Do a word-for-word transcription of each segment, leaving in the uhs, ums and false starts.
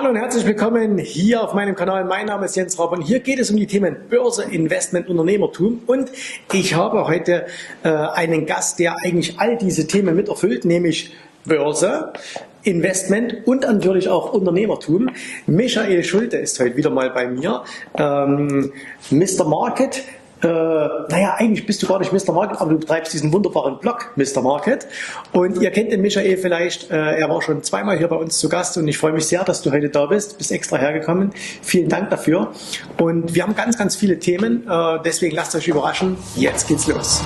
Hallo und herzlich willkommen hier auf meinem Kanal. Mein Name ist Jens Raab und hier geht es um die Themen Börse, Investment, Unternehmertum. Und ich habe heute äh, einen Gast, der eigentlich all diese Themen mit erfüllt, nämlich Börse, Investment und natürlich auch Unternehmertum. Michael Schulte ist heute wieder mal bei mir. Ähm, Mister Market. Äh, naja, eigentlich bist du gar nicht Mister Market, aber du betreibst diesen wunderbaren Blog Mister Market. Und ihr kennt den Michael vielleicht, äh, er war schon zweimal hier bei uns zu Gast und ich freue mich sehr, dass du heute da bist, bist extra hergekommen. Vielen Dank dafür. Und wir haben ganz, ganz viele Themen, äh, deswegen lasst euch überraschen. Jetzt geht's los.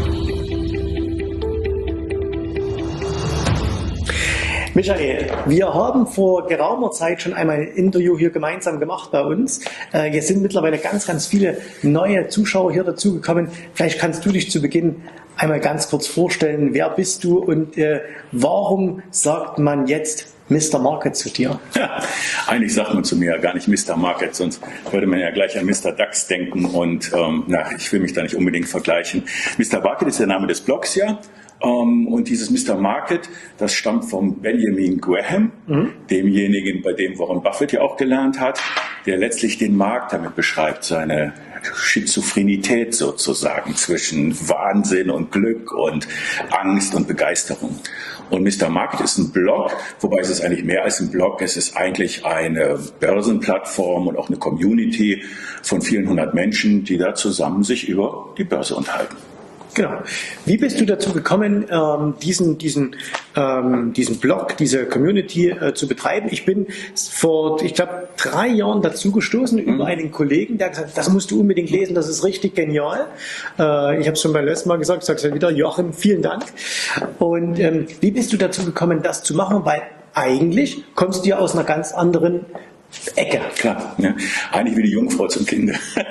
Michael, wir haben vor geraumer Zeit schon einmal ein Interview hier gemeinsam gemacht bei uns. Äh, jetzt sind mittlerweile ganz, ganz viele neue Zuschauer hier dazugekommen. Vielleicht kannst du dich zu Beginn einmal ganz kurz vorstellen. Wer bist du und äh, warum sagt man jetzt Mister Market zu dir? Ja, eigentlich sagt man zu mir ja gar nicht Mister Market, sonst würde man ja gleich an Mister DAX denken und ähm, na, ich will mich da nicht unbedingt vergleichen. Mister Market ist der Name des Blogs, ja. Um, und dieses Mister Market, das stammt von Benjamin Graham, mhm. demjenigen, bei dem Warren Buffett ja auch gelernt hat, der letztlich den Markt damit beschreibt, seine Schizophrenität sozusagen zwischen Wahnsinn und Glück und Angst und Begeisterung. Und Mister Market ist ein Blog, wobei es ist eigentlich mehr als ein Blog, es ist eigentlich eine Börsenplattform und auch eine Community von vielen hundert Menschen, die da zusammen sich über die Börse unterhalten. Genau. Wie bist du dazu gekommen, ähm, diesen, diesen, ähm, diesen Blog, diese Community äh, zu betreiben? Ich bin vor, ich glaube, drei Jahren dazu gestoßen mhm. über einen Kollegen, der gesagt hat, das musst du unbedingt lesen, das ist richtig genial. Äh, ich habe es schon beim letzten Mal gesagt, ich sage es ja wieder, Joachim, vielen Dank. Und ähm, wie bist du dazu gekommen, das zu machen? Weil eigentlich kommst du ja aus einer ganz anderen Ecke. Klar, ja. Eigentlich wie die Jungfrau zum Kinde.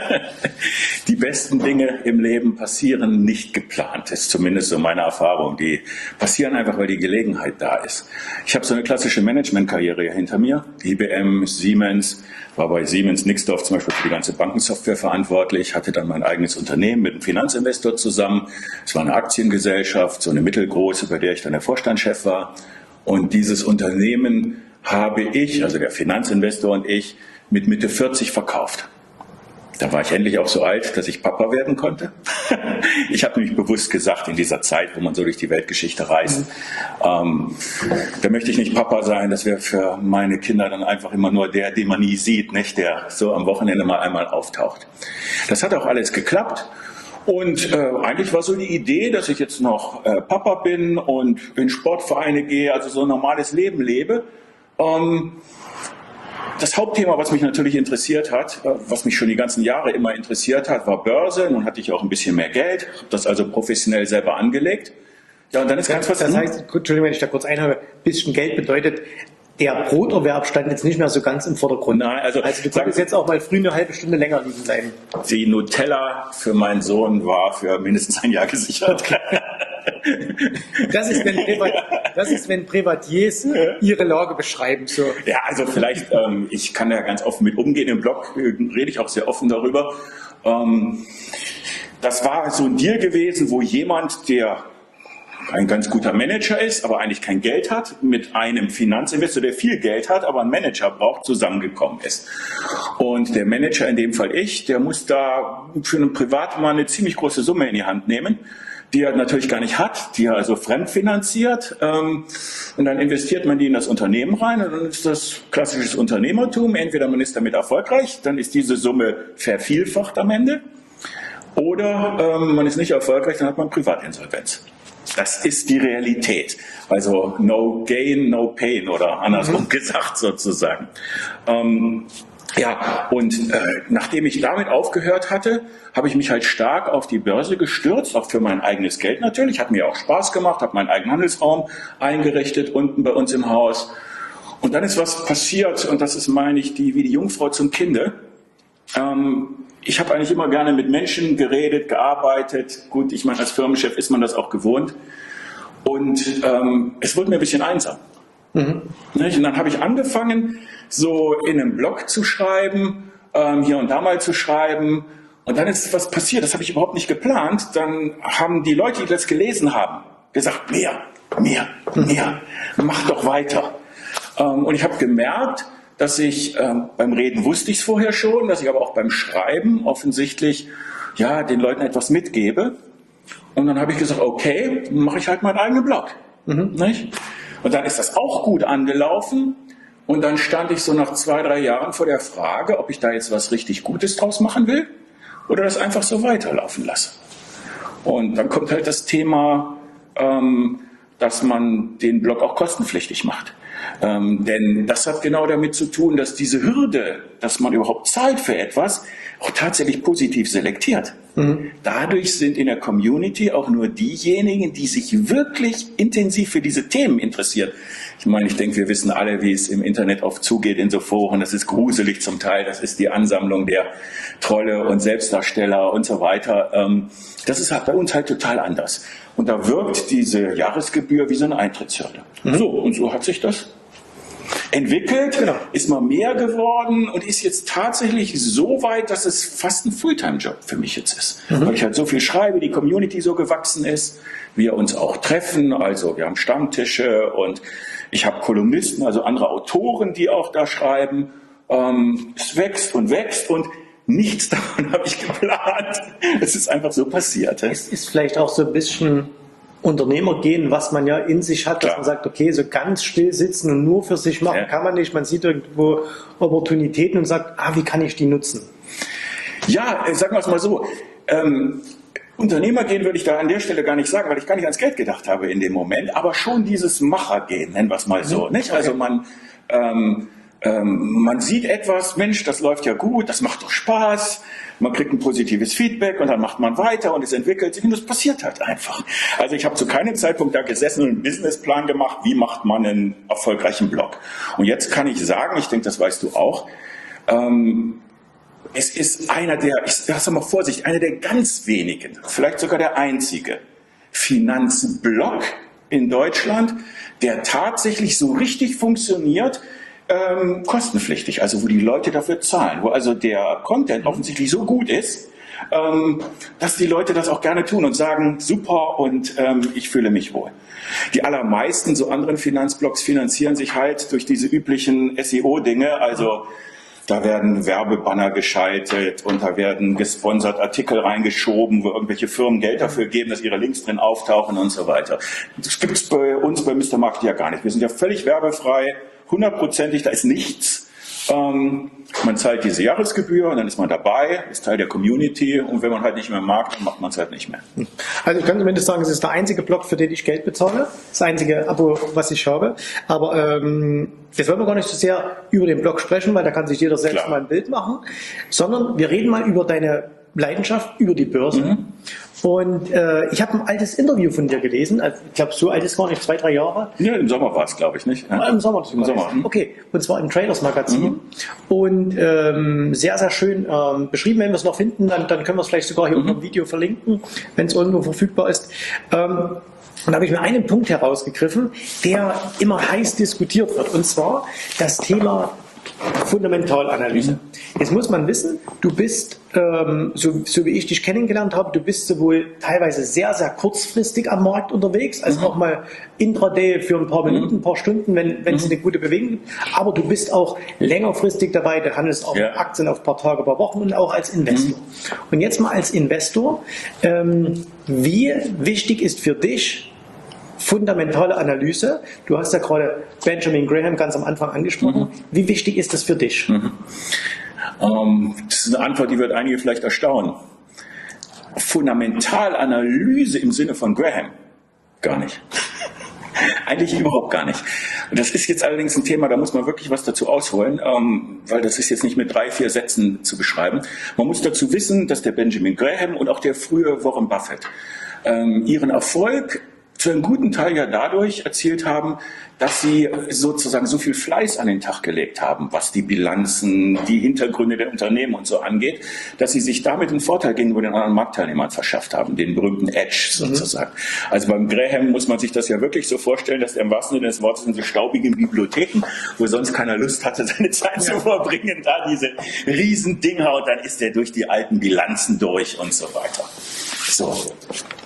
Die besten Dinge im Leben passieren nicht geplant, ist zumindest so meine Erfahrung. Die passieren einfach, weil die Gelegenheit da ist. Ich habe so eine klassische Managementkarriere hinter mir. I B M, Siemens, war bei Siemens Nixdorf zum Beispiel für die ganze Bankensoftware verantwortlich, hatte dann mein eigenes Unternehmen mit einem Finanzinvestor zusammen. Es war eine Aktiengesellschaft, so eine mittelgroße, bei der ich dann der Vorstandschef war. Und dieses Unternehmen habe ich, also der Finanzinvestor und ich, mit Mitte vierzig verkauft. Da war ich endlich auch so alt, dass ich Papa werden konnte. Ich habe nämlich bewusst gesagt, in dieser Zeit, wo man so durch die Weltgeschichte reist, ähm, da möchte ich nicht Papa sein, das wäre für meine Kinder dann einfach immer nur der, den man nie sieht, nicht der so am Wochenende mal einmal auftaucht. Das hat auch alles geklappt. Und äh, eigentlich war so die Idee, dass ich jetzt noch äh, Papa bin und in Sportvereine gehe, also so ein normales Leben lebe. Um, das Hauptthema, was mich natürlich interessiert hat, was mich schon die ganzen Jahre immer interessiert hat, war Börse. Nun hatte ich auch ein bisschen mehr Geld, habe das also professionell selber angelegt. Ja, und dann ist ganz was. Das heißt, Entschuldigung, wenn ich da kurz einhabe, ein bisschen Geld bedeutet, der Broterwerb stand jetzt nicht mehr so ganz im Vordergrund. Nein, also, also du konntest jetzt auch mal früh eine halbe Stunde länger liegen bleiben. Die Nutella für meinen Sohn war für mindestens ein Jahr gesichert. Das ist, wenn, das ist, wenn Privatiers ihre Lage beschreiben. So. Ja, also vielleicht, ähm, ich kann da ganz offen mit umgehen. Im Blog äh, rede ich auch sehr offen darüber. Ähm, das war so ein Deal gewesen, wo jemand, der ein ganz guter Manager ist, aber eigentlich kein Geld hat, mit einem Finanzinvestor, der viel Geld hat, aber einen Manager braucht, zusammengekommen ist. Und der Manager, in dem Fall ich, der muss da für einen Privatmann eine ziemlich große Summe in die Hand nehmen, die er natürlich gar nicht hat, die er also fremdfinanziert. Ähm, und dann investiert man die in das Unternehmen rein und dann ist das klassisches Unternehmertum. Entweder man ist damit erfolgreich, dann ist diese Summe vervielfacht am Ende, oder ähm, man ist nicht erfolgreich, dann hat man Privatinsolvenz. Das ist die Realität. Also no gain, no pain oder andersrum mhm. gesagt sozusagen. Ähm, ja, und äh, nachdem ich damit aufgehört hatte, habe ich mich halt stark auf die Börse gestürzt, auch für mein eigenes Geld natürlich. Hat mir auch Spaß gemacht, habe meinen eigenen Handelsraum eingerichtet unten bei uns im Haus. Und dann ist was passiert und das ist, meine ich, die, wie die Jungfrau zum Kinde. Ähm, Ich habe eigentlich immer gerne mit Menschen geredet, gearbeitet. Gut, ich meine, als Firmenchef ist man das auch gewohnt. Und ähm, es wurde mir ein bisschen einsam. Mhm. Und dann habe ich angefangen, so in einem Blog zu schreiben, ähm, hier und da mal zu schreiben. Und dann ist was passiert, das habe ich überhaupt nicht geplant. Dann haben die Leute, die das gelesen haben, gesagt, mehr, mehr, mehr, mach doch weiter. Ähm, und ich habe gemerkt, dass ich, ähm, beim Reden wusste ich es vorher schon, dass ich aber auch beim Schreiben offensichtlich ja, den Leuten etwas mitgebe. Und dann habe ich gesagt, okay, mache ich halt meinen eigenen Blog. Mhm. Nicht? Und dann ist das auch gut angelaufen. Und dann stand ich so nach zwei, drei Jahren vor der Frage, ob ich da jetzt was richtig Gutes draus machen will oder das einfach so weiterlaufen lasse. Und dann kommt halt das Thema, ähm, dass man den Blog auch kostenpflichtig macht. Ähm, denn das hat genau damit zu tun, dass diese Hürde, dass man überhaupt zahlt für etwas, auch tatsächlich positiv selektiert. Mhm. Dadurch sind in der Community auch nur diejenigen, die sich wirklich intensiv für diese Themen interessieren. Ich meine, ich denke, wir wissen alle, wie es im Internet oft zugeht in so Foren. Das ist gruselig zum Teil. Das ist die Ansammlung der Trolle und Selbstdarsteller und so weiter. Ähm, das ist halt bei uns halt total anders. Und da wirkt diese Jahresgebühr wie so eine Eintrittshürde. Mhm. So, und so hat sich das entwickelt, genau. Ist mal mehr geworden und ist jetzt tatsächlich so weit, dass es fast ein Fulltime-Job für mich jetzt ist. Mhm. Weil ich halt so viel schreibe, die Community so gewachsen ist, wir uns auch treffen, also wir haben Stammtische und ich habe Kolumnisten, also andere Autoren, die auch da schreiben. Ähm, es wächst und wächst und nichts davon habe ich geplant. Es ist einfach so passiert. Es ist vielleicht auch so ein bisschen Unternehmergehen, was man ja in sich hat, dass Klar. man sagt, okay, so ganz still sitzen und nur für sich machen ja. kann man nicht. Man sieht irgendwo Opportunitäten und sagt, ah, wie kann ich die nutzen? Ja, sagen wir es mal so. Ähm, Unternehmergehen würde ich da an der Stelle gar nicht sagen, weil ich gar nicht ans Geld gedacht habe in dem Moment, aber schon dieses Machergehen, nennen wir es mal so. Mhm. Nicht? Also okay. man, ähm, ähm, man sieht etwas, Mensch, das läuft ja gut, das macht doch Spaß, man kriegt ein positives Feedback und dann macht man weiter und es entwickelt sich und das passiert halt einfach. Also ich habe zu keinem Zeitpunkt da gesessen und einen Businessplan gemacht, wie macht man einen erfolgreichen Blog. Und jetzt kann ich sagen, ich denke, das weißt du auch, ähm, es ist einer der, ich sag mal Vorsicht, einer der ganz wenigen, vielleicht sogar der einzige Finanzblog in Deutschland, der tatsächlich so richtig funktioniert, ähm, kostenpflichtig, also wo die Leute dafür zahlen, wo also der Content offensichtlich so gut ist, ähm, dass die Leute das auch gerne tun und sagen, super und ähm, ich fühle mich wohl. Die allermeisten so anderen Finanzblogs finanzieren sich halt durch diese üblichen S E O-Dinge, also da werden Werbebanner geschaltet und da werden gesponsert Artikel reingeschoben, wo irgendwelche Firmen Geld dafür geben, dass ihre Links drin auftauchen und so weiter. Das gibt es bei uns bei Mister Market ja gar nicht. Wir sind ja völlig werbefrei, hundertprozentig, da ist nichts. Ähm, man zahlt diese Jahresgebühr und dann ist man dabei, ist Teil der Community und wenn man halt nicht mehr mag, dann macht man es halt nicht mehr. Also ich kann zumindest sagen, es ist der einzige Blog, für den ich Geld bezahle, das einzige Abo, was ich habe, aber ähm, jetzt wollen wir gar nicht so sehr über den Blog sprechen, weil da kann sich jeder selbst Klar. mal ein Bild machen, sondern wir reden mal über deine Leidenschaft, über die Börse. Mhm. Und äh, ich habe ein altes Interview von dir gelesen, also, ich glaube, so alt ist gar nicht, zwei, drei Jahre. Ja, im Sommer war es, glaube ich, nicht? Ja. Ah, Im Sommer. Im Sommer. Okay, und zwar im Traders Magazin. Mhm. Und ähm, sehr, sehr schön ähm, beschrieben, wenn wir es noch finden, dann, dann können wir es vielleicht sogar hier mhm. unter dem Video verlinken, wenn es irgendwo verfügbar ist. Ähm, Und da habe ich mir einen Punkt herausgegriffen, der immer heiß diskutiert wird, und zwar das Thema Fundamentalanalyse. Jetzt muss man wissen, du bist, ähm, so, so wie ich dich kennengelernt habe, du bist sowohl teilweise sehr, sehr kurzfristig am Markt unterwegs, als mhm. auch mal intraday für ein paar Minuten, ein paar Stunden, wenn, wenn mhm. es eine gute Bewegung gibt. Aber du bist auch längerfristig dabei, du handelst auch ja. Aktien auf ein paar Tage, ein paar Wochen und auch als Investor. Mhm. Und jetzt mal als Investor, ähm, wie wichtig ist für dich fundamentale Analyse? Du hast ja gerade Benjamin Graham ganz am Anfang angesprochen. Mhm. Wie wichtig ist das für dich? Mhm. Ähm, das ist eine Antwort, die wird einige vielleicht erstaunen. Fundamentalanalyse im Sinne von Graham? Gar nicht. Eigentlich überhaupt gar nicht. Und das ist jetzt allerdings ein Thema, da muss man wirklich was dazu ausholen, ähm, weil das ist jetzt nicht mit drei, vier Sätzen zu beschreiben. Man muss dazu wissen, dass der Benjamin Graham und auch der frühe Warren Buffett ähm, ihren Erfolg zu einem guten Teil ja dadurch erzielt haben, dass sie sozusagen so viel Fleiß an den Tag gelegt haben, was die Bilanzen, die Hintergründe der Unternehmen und so angeht, dass sie sich damit einen Vorteil gegenüber den anderen Marktteilnehmern verschafft haben, den berühmten Edge sozusagen. Mhm. Also beim Graham muss man sich das ja wirklich so vorstellen, dass er im wahrsten Sinne des Wortes in so staubigen Bibliotheken, wo sonst keiner Lust hatte, seine Zeit ja. zu verbringen, da diese Riesendinger und dann ist er durch die alten Bilanzen durch und so weiter. So.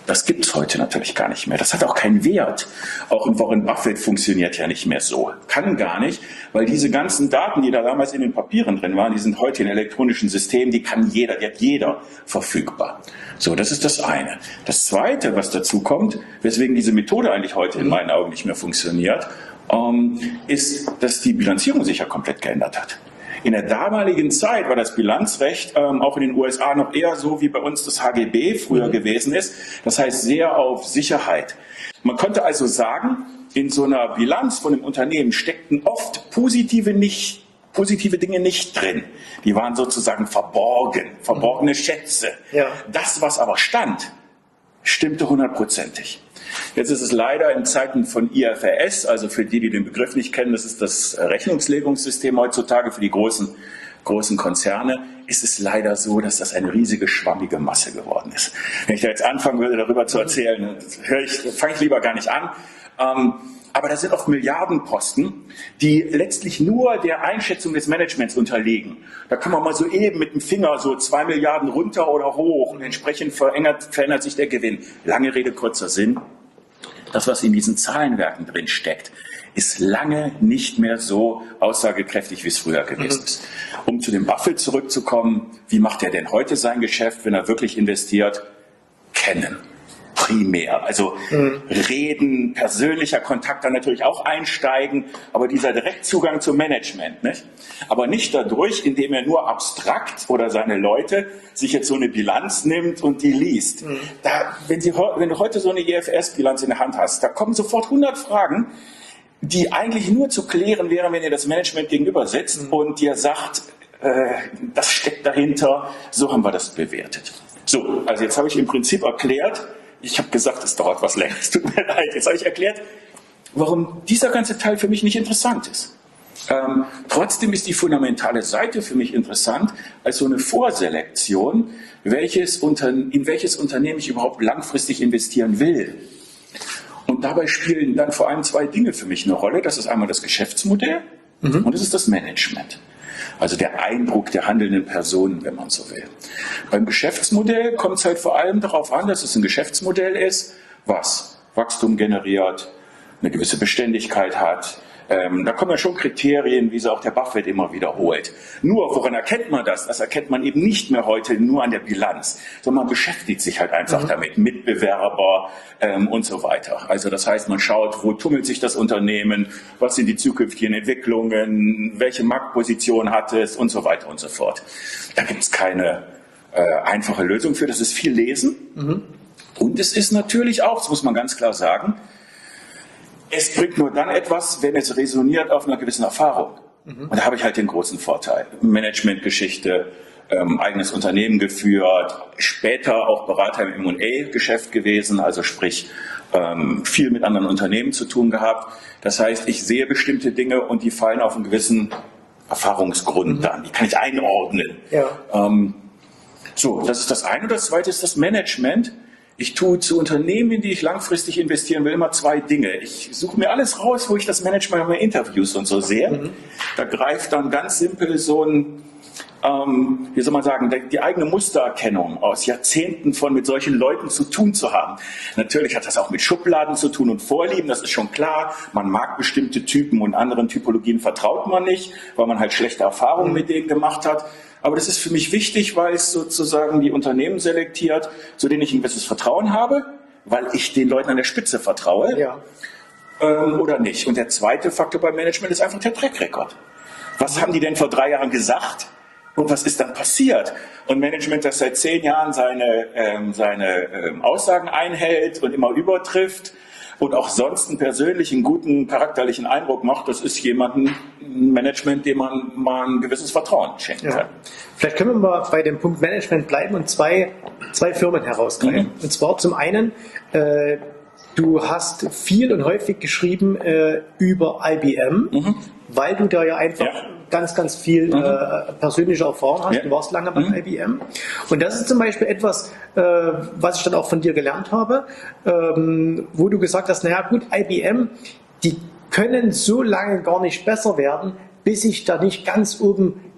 Das gibt es heute natürlich gar nicht mehr. Das hat auch keinen Wert. Auch ein Warren Buffett funktioniert ja nicht mehr so. Kann gar nicht, weil diese ganzen Daten, die da damals in den Papieren drin waren, die sind heute in elektronischen Systemen, die kann jeder, die hat jeder verfügbar. So, das ist das eine. Das Zweite, was dazu kommt, weswegen diese Methode eigentlich heute in meinen Augen nicht mehr funktioniert, ähm, ist, dass die Bilanzierung sich ja komplett geändert hat. In der damaligen Zeit war das Bilanzrecht ähm, auch in den U S A noch eher so, wie bei uns das H G B früher mhm. gewesen ist. Das heißt sehr auf Sicherheit. Man konnte also sagen, in so einer Bilanz von einem Unternehmen steckten oft positive, nicht, positive Dinge nicht drin. Die waren sozusagen verborgen, verborgene Schätze. Ja. Das, was aber stand, stimmte hundertprozentig. Jetzt ist es leider in Zeiten von I F R S, also für die, die den Begriff nicht kennen, das ist das Rechnungslegungssystem heutzutage für die großen, großen Konzerne, ist es leider so, dass das eine riesige schwammige Masse geworden ist. Wenn ich da jetzt anfangen würde, darüber zu erzählen, höre ich, fange ich lieber gar nicht an. Ähm, aber das sind oft Milliardenposten, die letztlich nur der Einschätzung des Managements unterliegen. Da kann man mal so eben mit dem Finger so zwei Milliarden runter oder hoch und entsprechend verändert, verändert sich der Gewinn. Lange Rede, kurzer Sinn. Das, was in diesen Zahlenwerken drin steckt, ist lange nicht mehr so aussagekräftig, wie es früher gewesen ist. Um zu dem Buffett zurückzukommen, wie macht er denn heute sein Geschäft, wenn er wirklich investiert? Kennen. Primär. Also mhm. reden, persönlicher Kontakt, dann natürlich auch einsteigen, aber dieser Direktzugang zum Management, nicht? Aber nicht dadurch, indem er nur abstrakt oder seine Leute sich jetzt so eine Bilanz nimmt und die liest. Mhm. Da, wenn, Sie, wenn du heute so eine I F R S-Bilanz in der Hand hast, da kommen sofort hundert Fragen, die eigentlich nur zu klären wären, wenn ihr das Management gegenüber sitzt mhm. und dir sagt, äh, das steckt dahinter, so haben wir das bewertet. So, also jetzt habe ich im Prinzip erklärt, ich habe gesagt, es dauert was länger, es tut mir leid. Jetzt habe ich erklärt, warum dieser ganze Teil für mich nicht interessant ist. Ähm, trotzdem ist die fundamentale Seite für mich interessant als so eine Vorselektion, welches Unter- in welches Unternehmen ich überhaupt langfristig investieren will. Und dabei spielen dann vor allem zwei Dinge für mich eine Rolle. Das ist einmal das Geschäftsmodell mhm. und das ist das Management. Also der Eindruck der handelnden Personen, wenn man so will. Beim Geschäftsmodell kommt es halt vor allem darauf an, dass es ein Geschäftsmodell ist, was Wachstum generiert, eine gewisse Beständigkeit hat. Ähm, da kommen ja schon Kriterien, wie sie auch der Buffett immer wiederholt. Nur, woran erkennt man das? Das erkennt man eben nicht mehr heute nur an der Bilanz, sondern man beschäftigt sich halt einfach mhm. damit, Mitbewerber ähm, und so weiter. Also das heißt, man schaut, wo tummelt sich das Unternehmen, was sind die zukünftigen Entwicklungen, welche Marktposition hat es und so weiter und so fort. Da gibt es keine äh, einfache Lösung für, das ist viel Lesen. Mhm. Und es ist natürlich auch, das muss man ganz klar sagen, es bringt nur dann etwas, wenn es resoniert auf einer gewissen Erfahrung. Mhm. Und da habe ich halt den großen Vorteil. Managementgeschichte, ähm, eigenes Unternehmen geführt, später auch Berater im M und A-Geschäft gewesen, also sprich ähm, viel mit anderen Unternehmen zu tun gehabt. Das heißt, ich sehe bestimmte Dinge und die fallen auf einen gewissen Erfahrungsgrund mhm. dann. Die kann ich einordnen. Ja. Ähm, so, das ist das eine. Und das zweite ist das Management. Ich tue zu Unternehmen, in die ich langfristig investieren will, immer zwei Dinge. Ich suche mir alles raus, wo ich das Management bei Interviews und so sehe. Mhm. Da greift dann ganz simpel so ein, ähm, wie soll man sagen, die eigene Mustererkennung aus Jahrzehnten von mit solchen Leuten zu tun zu haben. Natürlich hat das auch mit Schubladen zu tun und Vorlieben, das ist schon klar. Man mag bestimmte Typen und anderen Typologien vertraut man nicht, weil man halt schlechte Erfahrungen mhm. mit denen gemacht hat. Aber das ist für mich wichtig, weil es sozusagen die Unternehmen selektiert, zu denen ich ein gewisses Vertrauen habe, weil ich den Leuten an der Spitze vertraue ja. ähm, oder nicht. Und der zweite Faktor beim Management ist einfach der Track Record. Was haben die denn vor drei Jahren gesagt und was ist dann passiert? Und Management, das seit zehn Jahren seine, ähm, seine ähm, Aussagen einhält und immer übertrifft, und auch sonst einen persönlichen, guten, charakterlichen Eindruck macht, das ist jemanden, ein Management, dem man mal ein gewisses Vertrauen schenken ja. kann. Vielleicht können wir mal bei dem Punkt Management bleiben und zwei, zwei Firmen herausgreifen. Mhm. Und zwar zum einen, äh, du hast viel und häufig geschrieben äh, über I B M, mhm. weil du da ja einfach ja. ganz, ganz viel mhm. äh, persönliche Erfahrung hast. Ja. Du warst lange bei mhm. I B M. Und das ist zum Beispiel etwas, äh, was ich dann auch von dir gelernt habe, ähm, wo du gesagt hast, naja gut, I B M, die können so lange gar nicht besser werden, bis sich da nicht ganz oben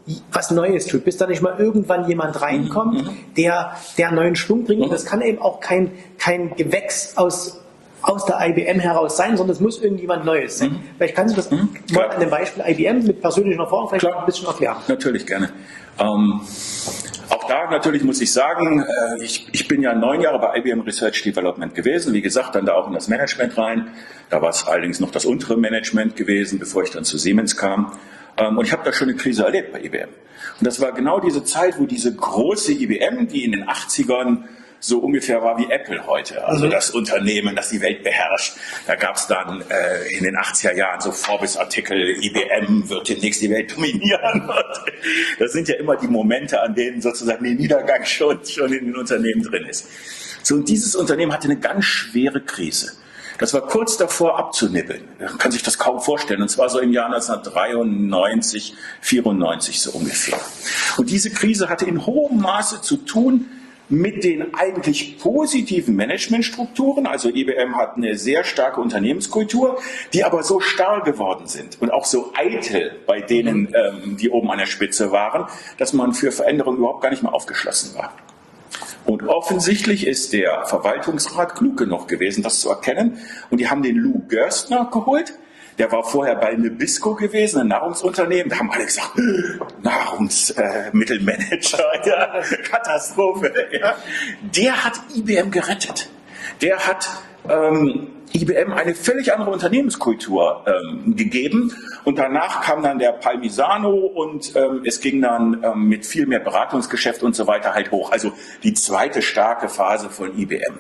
was Neues tut, bis da nicht mal irgendwann jemand reinkommt, mhm. der, der neuen Schwung bringt. Mhm. Und das kann eben auch kein, kein Gewächs aus, aus der I B M heraus sein, sondern es muss irgendjemand Neues sein. Mhm. Vielleicht kannst du das mhm. mal an dem Beispiel I B M mit persönlichen Erfahrungen vielleicht Klar. ein bisschen erklären. Natürlich, gerne. Ähm, auch da natürlich muss ich sagen, äh, ich, ich bin ja neun Jahre bei I B M Research Development gewesen, wie gesagt, dann da auch in das Management rein. Da war es allerdings noch das untere Management gewesen, bevor ich dann zu Siemens kam. Ähm, und ich habe da schon eine Krise erlebt bei I B M. Und das war genau diese Zeit, wo diese große I B M, die in den achtzigern so ungefähr war wie Apple heute, also mhm. das Unternehmen, das die Welt beherrscht. Da gab es dann äh, in den achtziger Jahren so Forbes-Artikel, I B M wird demnächst die Welt dominieren. Und das sind ja immer die Momente, an denen sozusagen der Niedergang schon, schon in den Unternehmen drin ist. So, und dieses Unternehmen hatte eine ganz schwere Krise. Das war kurz davor abzunippeln. Man kann sich das kaum vorstellen. Und zwar so im Jahr neunzehnhundertdreiundneunzig, vierundneunzig so ungefähr. Und diese Krise hatte in hohem Maße zu tun mit den eigentlich positiven Managementstrukturen. Also I B M hat eine sehr starke Unternehmenskultur, die aber so starr geworden sind und auch so eitel bei denen, ähm, die oben an der Spitze waren, dass man für Veränderungen überhaupt gar nicht mehr aufgeschlossen war. Und offensichtlich ist der Verwaltungsrat klug genug gewesen, das zu erkennen. Und die haben den Lou Gerstner geholt. Der war vorher bei Nabisco gewesen, ein Nahrungsunternehmen. Da haben alle gesagt, Nahrungsmittelmanager, äh, ja, Katastrophe. Ja. Der hat I B M gerettet. Der hat ähm, I B M eine völlig andere Unternehmenskultur ähm, gegeben. Und danach kam dann der Palmisano und ähm, es ging dann ähm, mit viel mehr Beratungsgeschäft und so weiter halt hoch. Also die zweite starke Phase von I B M.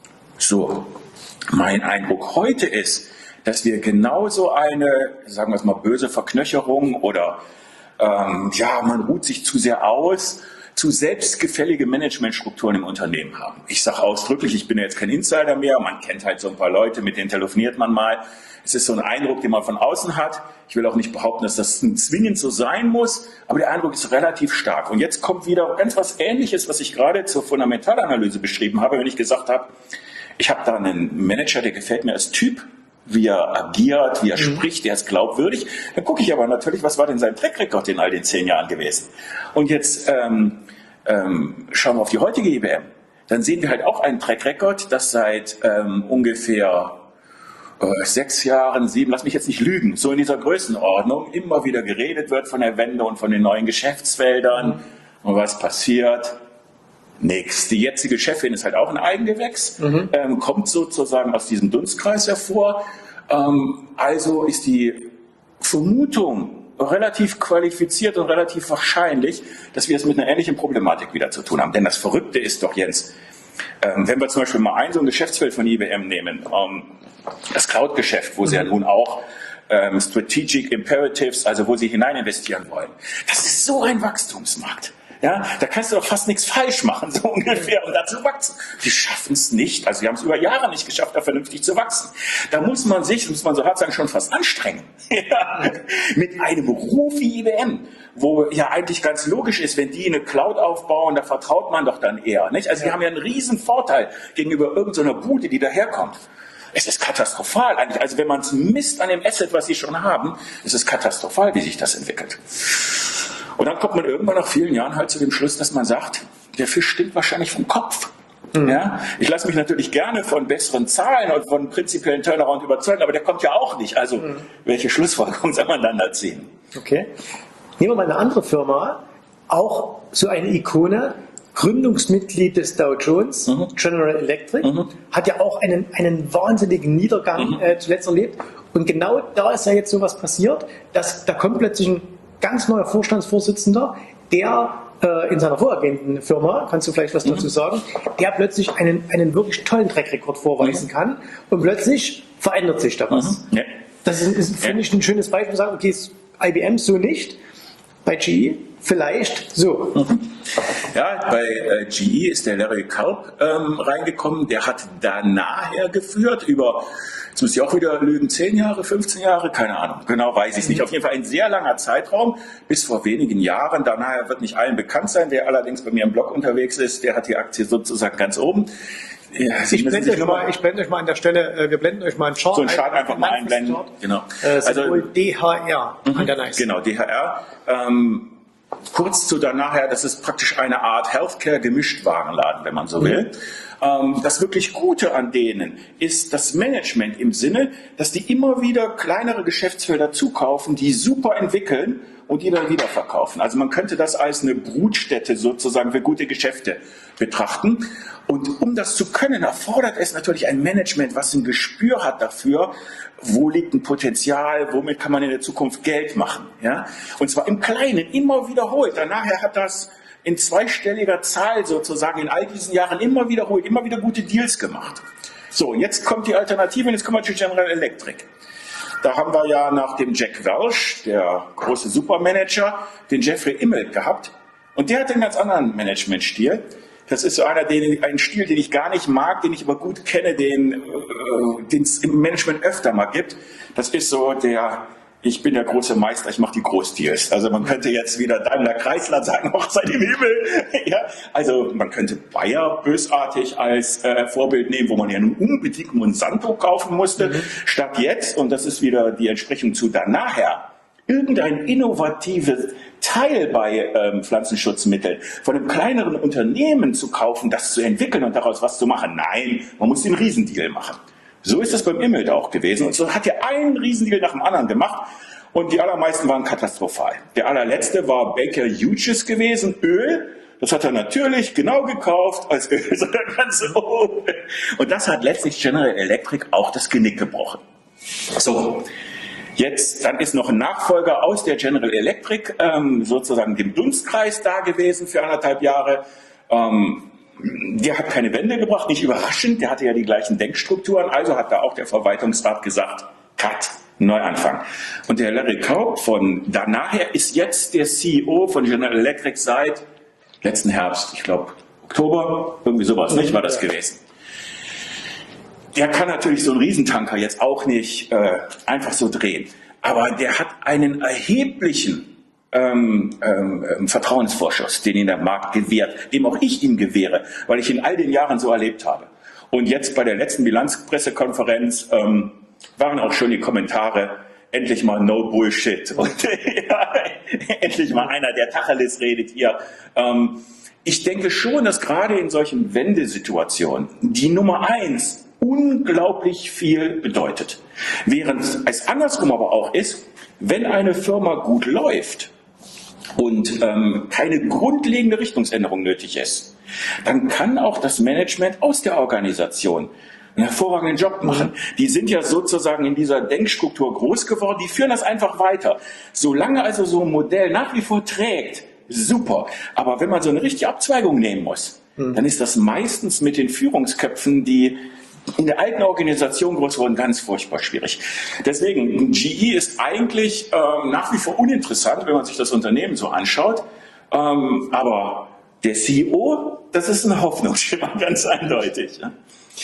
So, mein Eindruck heute ist, dass wir genauso eine, sagen wir es mal, böse Verknöcherung oder ähm, ja, man ruht sich zu sehr aus, zu selbstgefällige Managementstrukturen im Unternehmen haben. Ich sage ausdrücklich, ich bin jetzt kein Insider mehr, man kennt halt so ein paar Leute, mit denen telefoniert man mal. Es ist so ein Eindruck, den man von außen hat. Ich will auch nicht behaupten, dass das zwingend so sein muss, aber der Eindruck ist relativ stark. Und jetzt kommt wieder ganz was Ähnliches, was ich gerade zur Fundamentalanalyse beschrieben habe, wenn ich gesagt habe, ich habe da einen Manager, der gefällt mir als Typ, wie er agiert, wie er mhm. spricht, der ist glaubwürdig. Dann gucke ich aber natürlich, was war denn sein Track Record in all den zehn Jahren gewesen. Und jetzt ähm, ähm, schauen wir auf die heutige I B M. Dann sehen wir halt auch einen Track Record, das seit ähm, ungefähr äh, sechs Jahren, sieben, lass mich jetzt nicht lügen, so in dieser Größenordnung immer wieder geredet wird von der Wende und von den neuen Geschäftsfeldern. Mhm. Und was passiert? Nix. Die jetzige Chefin ist halt auch ein Eigengewächs, mhm. ähm, kommt sozusagen aus diesem Dunstkreis hervor. Ähm, also ist die Vermutung relativ qualifiziert und relativ wahrscheinlich, dass wir es mit einer ähnlichen Problematik wieder zu tun haben. Denn das Verrückte ist doch, Jens, ähm, wenn wir zum Beispiel mal ein so ein Geschäftsfeld von I B M nehmen, ähm, das Cloud-Geschäft, wo mhm. sie ja nun auch ähm, Strategic Imperatives, also wo sie hinein investieren wollen, das ist so ein Wachstumsmarkt. Ja, da kannst du doch fast nichts falsch machen, so ungefähr, um da zu wachsen. Die schaffen es nicht, also sie haben es über Jahre nicht geschafft, da vernünftig zu wachsen. Da muss man sich, muss man so hart sagen, schon fast anstrengen. Ja, mit einem Beruf wie I B M, wo ja eigentlich ganz logisch ist, wenn die eine Cloud aufbauen, da vertraut man doch dann eher. Nicht? Also die haben ja einen riesen Vorteil gegenüber irgendeiner Bude, die daherkommt. Es ist katastrophal eigentlich. Also wenn man es misst an dem Asset, was sie schon haben, ist es katastrophal, wie sich das entwickelt. Und dann kommt man irgendwann nach vielen Jahren halt zu dem Schluss, dass man sagt, der Fisch stinkt wahrscheinlich vom Kopf. Mhm. Ja? Ich lasse mich natürlich gerne von besseren Zahlen und von prinzipiellen Turnaround überzeugen, aber der kommt ja auch nicht. Also mhm. welche Schlussfolgerung soll man dann da ziehen? Okay. Nehmen wir mal eine andere Firma, auch so eine Ikone, Gründungsmitglied des Dow Jones, mhm. General Electric, mhm. hat ja auch einen, einen wahnsinnigen Niedergang mhm. äh, zuletzt erlebt. Und genau da ist ja jetzt sowas passiert, dass da kommt plötzlich ein ganz neuer Vorstandsvorsitzender, der äh, in seiner vorhergehenden Firma, kannst du vielleicht was mhm. dazu sagen, der plötzlich einen, einen wirklich tollen Track-Record vorweisen mhm. kann und plötzlich verändert sich da was. Mhm. Ja. Das ist, ist finde ich, ein schönes Beispiel, zu sagen, okay, ist I B M so nicht, bei G E vielleicht so. Mhm. Ja, bei äh, G E ist der Larry Culp ähm, reingekommen, der hat danach geführt über, jetzt müsste ich auch wieder lügen, zehn Jahre, fünfzehn Jahre, keine Ahnung, genau weiß ich es nicht. Auf jeden Fall ein sehr langer Zeitraum, bis vor wenigen Jahren. Danach wird nicht allen bekannt sein, wer allerdings bei mir im Blog unterwegs ist, der hat die Aktie sozusagen ganz oben. Ja, ich, blende euch mal, ich blende euch mal an der Stelle, wir blenden euch mal einen Chart. So einen Chart ein, einfach mal einblenden. Genau. Äh, also D H R mhm, an der Nice. Genau, D H R. Ähm, kurz zu dann nachher, das ist praktisch eine Art Healthcare-Gemischtwarenladen, wenn man so will. Mhm. Das wirklich Gute an denen ist das Management im Sinne, dass die immer wieder kleinere Geschäftsfelder zukaufen, die super entwickeln und die dann wieder verkaufen. Also man könnte das als eine Brutstätte sozusagen für gute Geschäfte betrachten. Und um das zu können, erfordert es natürlich ein Management, was ein Gespür hat dafür, wo liegt ein Potenzial, womit kann man in der Zukunft Geld machen. Ja? Und zwar im Kleinen, immer wiederholt. Danach hat das in zweistelliger Zahl sozusagen in all diesen Jahren immer wiederholt, immer wieder gute Deals gemacht. So, jetzt kommt die Alternative und jetzt kommen wir zu General Electric. Da haben wir ja nach dem Jack Welch, der große Supermanager, den Jeffrey Immelt gehabt. Und der hat einen ganz anderen Managementstil. Das ist so einer, den, ein Stil, den ich gar nicht mag, den ich aber gut kenne, den äh, es im Management öfter mal gibt. Das ist so der, ich bin der große Meister, ich mache die Großdeals. Also man könnte jetzt wieder Daimler Chrysler sagen, Hochzeit im Himmel. Ja, also man könnte Bayer bösartig als äh, Vorbild nehmen, wo man ja nun unbedingt Monsanto kaufen musste, mhm. statt jetzt, und das ist wieder die Entsprechung zu dann nachher, irgendein innovatives Teil bei ähm, Pflanzenschutzmitteln von einem kleineren Unternehmen zu kaufen, das zu entwickeln und daraus was zu machen. Nein, man muss den Riesendeal machen. So ist das beim Immelt auch gewesen. Und so hat er einen Riesendeal nach dem anderen gemacht und die allermeisten waren katastrophal. Der allerletzte war Baker Hughes gewesen, Öl. Das hat er natürlich genau gekauft als Öl, so der ganze Öl. Und das hat letztlich General Electric auch das Genick gebrochen. So. Jetzt, dann ist noch ein Nachfolger aus der General Electric, ähm, sozusagen dem Dunstkreis da gewesen für anderthalb Jahre. Ähm, der hat keine Wende gebracht, nicht überraschend, der hatte ja die gleichen Denkstrukturen, also hat da auch der Verwaltungsrat gesagt, Cut, Neuanfang. Und der Larry Culp von danach ist jetzt der C E O von General Electric seit letzten Herbst, ich glaube Oktober, irgendwie sowas, nicht war das gewesen. Der kann natürlich so einen Riesentanker jetzt auch nicht äh, einfach so drehen. Aber der hat einen erheblichen ähm, ähm, Vertrauensvorschuss, den ihn der Markt gewährt, dem auch ich ihm gewähre, weil ich in all den Jahren so erlebt habe. Und jetzt bei der letzten Bilanzpressekonferenz ähm, waren auch schon die Kommentare, endlich mal no Bullshit. Und ja, endlich mal einer, der Tacheles redet hier. Ähm, ich denke schon, dass gerade in solchen Wendesituationen die Nummer eins unglaublich viel bedeutet. Während es andersrum aber auch ist, wenn eine Firma gut läuft und ähm, keine grundlegende Richtungsänderung nötig ist, dann kann auch das Management aus der Organisation einen hervorragenden Job machen. Die sind ja sozusagen in dieser Denkstruktur groß geworden, die führen das einfach weiter. Solange also so ein Modell nach wie vor trägt, super. Aber wenn man so eine richtige Abzweigung nehmen muss, hm. dann ist das meistens mit den Führungsköpfen, die in der alten Organisation groß wurden, ganz furchtbar schwierig. Deswegen, G E ist eigentlich ähm, nach wie vor uninteressant, wenn man sich das Unternehmen so anschaut. Ähm, aber der C E O, das ist eine Hoffnungsschimmer, ganz eindeutig. Ja.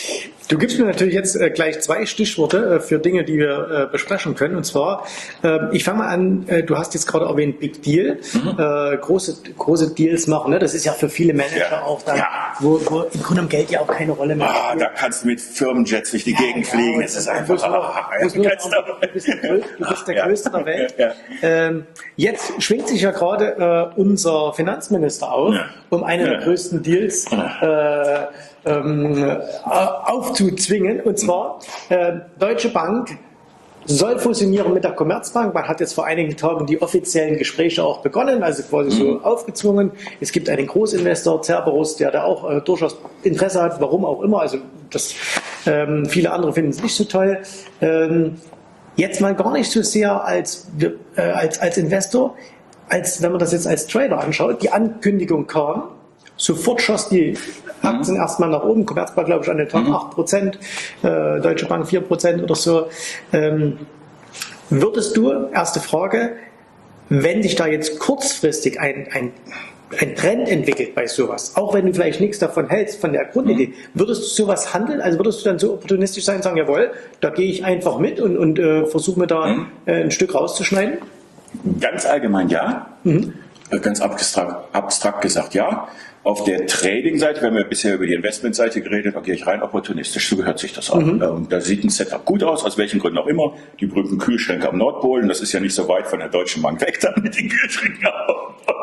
Du gibst mir natürlich jetzt äh, gleich zwei Stichworte äh, für Dinge, die wir äh, besprechen können. Und zwar, äh, ich fange mal an, äh, du hast jetzt gerade erwähnt, Big Deal, mhm. äh, große, große Deals machen. Ne? Das ist ja für viele Manager ja. auch dann, ja. wo, wo im Grunde genommen Geld ja auch keine Rolle mehr ah, spielt. Da kannst du mit Firmenjets durch die ja, Gegend ja, fliegen. Es ist einfach, du bist der, du bist der ja. Größte der Welt. Ja. Ähm, jetzt schwingt sich ja gerade äh, unser Finanzminister auf, ja. um einen ja. der größten Deals ja. äh, ähm, aufzuzwingen. Und zwar, äh, Deutsche Bank soll fusionieren mit der Commerzbank. Man hat jetzt vor einigen Tagen die offiziellen Gespräche auch begonnen, also quasi mhm. so aufgezwungen. Es gibt einen Großinvestor, Cerberus, der da auch äh, durchaus Interesse hat, warum auch immer. Also das, ähm, viele andere finden es nicht so toll. Ähm, jetzt mal gar nicht so sehr als, äh, als, als Investor, als wenn man das jetzt als Trader anschaut. Die Ankündigung kam, sofort schoss die Aktien mhm. erstmal nach oben, Commerzbank glaube ich an den Tag mhm. acht Prozent, äh, Deutsche Bank vier Prozent oder so. Ähm, würdest du, erste Frage, wenn sich da jetzt kurzfristig ein, ein, ein Trend entwickelt bei sowas, auch wenn du vielleicht nichts davon hältst, von der Grundidee, mhm. würdest du sowas handeln? Also würdest du dann so opportunistisch sein und sagen, jawohl, da gehe ich einfach mit und, und äh, versuche mir da mhm. äh, ein Stück rauszuschneiden? Ganz allgemein ja, mhm. ganz abstrakt, abstrakt gesagt ja. Auf der Trading-Seite, wir haben ja bisher über die Investment-Seite geredet, da gehe ich rein opportunistisch, so gehört sich das an. Mhm. Da sieht ein Setup gut aus, aus welchen Gründen auch immer. Die berühmten Kühlschränke am Nordpol, und das ist ja nicht so weit von der Deutschen Bank weg, dann mit den Kühlschränken auch.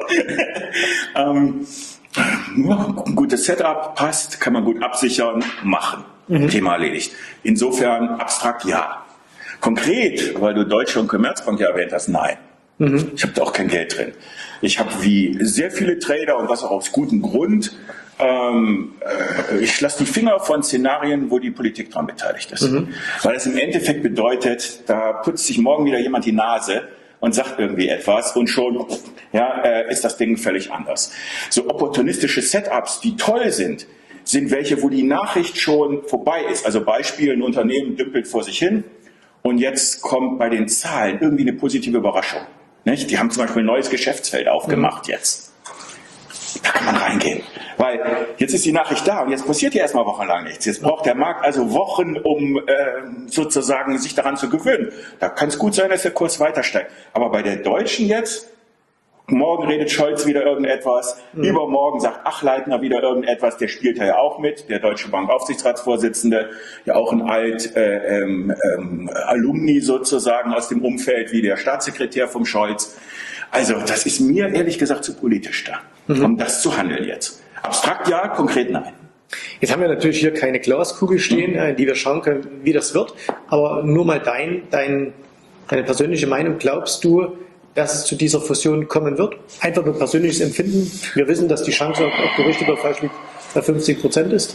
ähm, ein gutes Setup passt, kann man gut absichern, machen. Mhm. Thema erledigt. Insofern abstrakt ja. Konkret, weil du Deutsche und Commerzbank ja erwähnt hast, nein. Mhm. Ich habe da auch kein Geld drin. Ich habe wie sehr viele Trader und das auch aus gutem Grund. Ähm, äh, ich lasse die Finger von Szenarien, wo die Politik dran beteiligt ist. Mhm. Weil es im Endeffekt bedeutet, da putzt sich morgen wieder jemand die Nase und sagt irgendwie etwas und schon ja, äh, ist das Ding völlig anders. So opportunistische Setups, die toll sind, sind welche, wo die Nachricht schon vorbei ist. Also Beispiel, ein Unternehmen dümpelt vor sich hin und jetzt kommt bei den Zahlen irgendwie eine positive Überraschung. Nicht? Die haben zum Beispiel ein neues Geschäftsfeld aufgemacht mhm. jetzt. Da kann man reingehen. Weil jetzt ist die Nachricht da und jetzt passiert ja erstmal wochenlang nichts. Jetzt braucht der Markt also Wochen, um äh, sozusagen sich daran zu gewöhnen. Da kann es gut sein, dass der Kurs weiter steigt. Aber bei der Deutschen jetzt, morgen redet Scholz wieder irgendetwas, mhm. übermorgen sagt Achleitner wieder irgendetwas, der spielt ja auch mit, der Deutsche Bank Aufsichtsratsvorsitzende, ja auch ein alt äh, ähm, ähm, Alumni sozusagen aus dem Umfeld wie der Staatssekretär vom Scholz. Also das ist mir ehrlich gesagt zu politisch da, mhm. um das zu handeln jetzt. Abstrakt ja, konkret nein. Jetzt haben wir natürlich hier keine Glaskugel stehen, mhm. die wir schauen können, wie das wird, aber nur mal dein, dein, deine persönliche Meinung. Glaubst du, dass es zu dieser Fusion kommen wird? Einfach nur persönliches Empfinden. Wir wissen, dass die Chance, ob du richtig oder falsch liegt, bei fünfzig Prozent ist.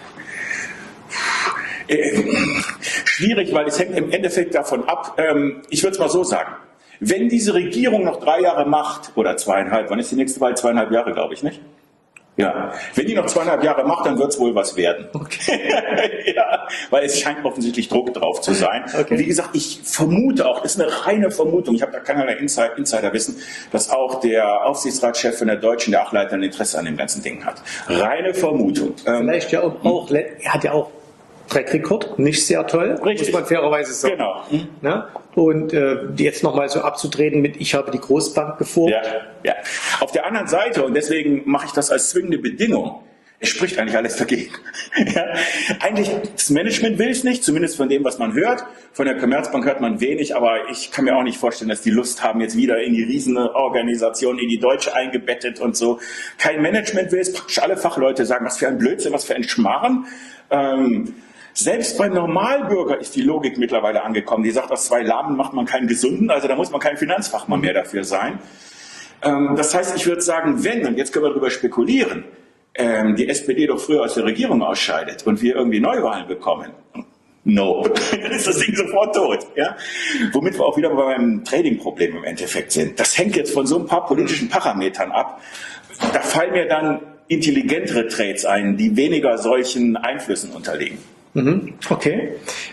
Äh, schwierig, weil es hängt im Endeffekt davon ab, ähm, ich würde es mal so sagen, wenn diese Regierung noch drei Jahre macht, oder zweieinhalb, wann ist die nächste Wahl? Zweieinhalb Jahre, glaube ich, nicht? Ja, wenn die noch zweieinhalb Jahre macht, dann wird es wohl was werden. Okay. Ja, weil es scheint offensichtlich Druck drauf zu sein. Okay. Und wie gesagt, ich vermute auch, das ist eine reine Vermutung, ich habe da keinerlei Insider, Insider wissen, dass auch der Aufsichtsratschef von der Deutschen, der Achleiter, ein Interesse an dem ganzen Ding hat. Reine Vermutung. Vielleicht ja auch, auch er hat ja auch Track-Rekord, nicht sehr toll, richtig, muss man fairerweise sagen. Genau. Mhm. Ja? Und äh, jetzt nochmal so abzutreten mit, ich habe die Großbank geformt. Ja, ja. Auf der anderen Seite, und deswegen mache ich das als zwingende Bedingung, es spricht eigentlich alles dagegen. Ja? Eigentlich, das Management will es nicht, zumindest von dem, was man hört. Von der Commerzbank hört man wenig, aber ich kann mir auch nicht vorstellen, dass die Lust haben, jetzt wieder in die Riesenorganisation, in die Deutsche eingebettet und so. Kein Management will es, praktisch alle Fachleute sagen, was für ein Blödsinn, was für ein Schmarrn. Ähm, Selbst beim Normalbürger ist die Logik mittlerweile angekommen. Die sagt, aus zwei Lahmen macht man keinen Gesunden, also da muss man kein Finanzfachmann mehr dafür sein. Ähm, das heißt, ich würde sagen, wenn, und jetzt können wir darüber spekulieren, ähm, die S P D doch früher aus der Regierung ausscheidet und wir irgendwie Neuwahlen bekommen, no, dann ist das Ding sofort tot. Ja? Womit wir auch wieder bei meinem Trading-Problem im Endeffekt sind. Das hängt jetzt von so ein paar politischen Parametern ab. Da fallen mir dann intelligentere Trades ein, die weniger solchen Einflüssen unterliegen. Okay.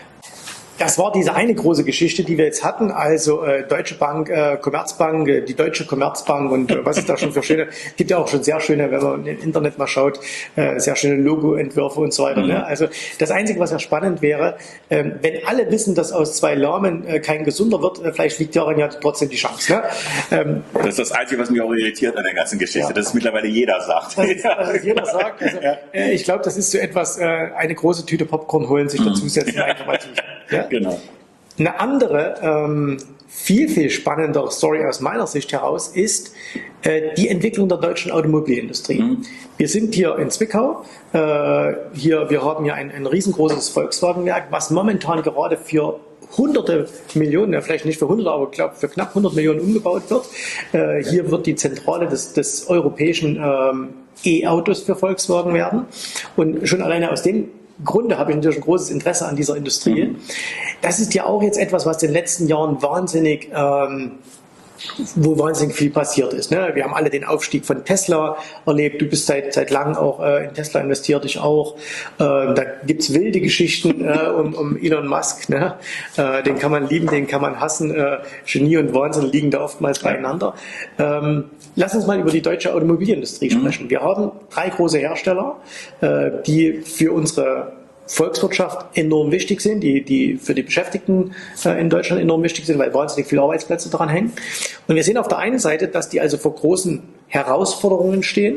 Das war diese eine große Geschichte, die wir jetzt hatten, also äh, Deutsche Bank, äh, Commerzbank, äh, die Deutsche Commerzbank und äh, was ist da schon für schöne, gibt ja auch schon sehr schöne, wenn man im Internet mal schaut, äh, sehr schöne Logo-Entwürfe und so weiter. Mhm. Ne? Also das Einzige, was ja spannend wäre, äh, wenn alle wissen, dass aus zwei Lahmen äh, kein Gesunder wird, äh, vielleicht liegt darin ja trotzdem die Chance. Ne? Ähm, das ist das Einzige, was mich auch irritiert an der ganzen Geschichte, ja. dass es mittlerweile jeder sagt. Das ist, dass es jeder sagt. Also, ja. äh, ich glaube, das ist so etwas, äh, eine große Tüte Popcorn holen, sich dazusetzen, ja. einfach mal zu. Ja? Genau. Eine andere, ähm, viel, viel spannendere Story aus meiner Sicht heraus ist äh, die Entwicklung der deutschen Automobilindustrie. Mhm. Wir sind hier in Zwickau, äh, hier, wir haben hier ein, ein riesengroßes Volkswagenwerk, was momentan gerade für hunderte Millionen, ja vielleicht nicht für hundert, aber ich glaube für knapp hundert Millionen umgebaut wird. Äh, hier wird die Zentrale des, des europäischen ähm, E-Autos für Volkswagen werden. Und schon alleine aus dem Grunde habe ich natürlich ein großes Interesse an dieser Industrie. Mhm. Das ist ja auch jetzt etwas, was in den letzten Jahren wahnsinnig, ähm, wo wahnsinnig viel passiert ist. Ne? Wir haben alle den Aufstieg von Tesla erlebt. Du bist seit, seit langem auch äh, in Tesla investiert, ich auch. Äh, da gibt's wilde Geschichten äh, um, um Elon Musk. Ne? Äh, den kann man lieben, den kann man hassen. Äh, Genie und Wahnsinn liegen da oftmals beieinander. Ähm, lass uns mal über die deutsche Automobilindustrie sprechen. Wir haben drei große Hersteller, äh, die für unsere Volkswirtschaft enorm wichtig sind, die, die für die Beschäftigten äh, in Deutschland enorm wichtig sind, weil wahnsinnig viele Arbeitsplätze daran hängen. Und wir sehen auf der einen Seite, dass die also vor großen Herausforderungen stehen,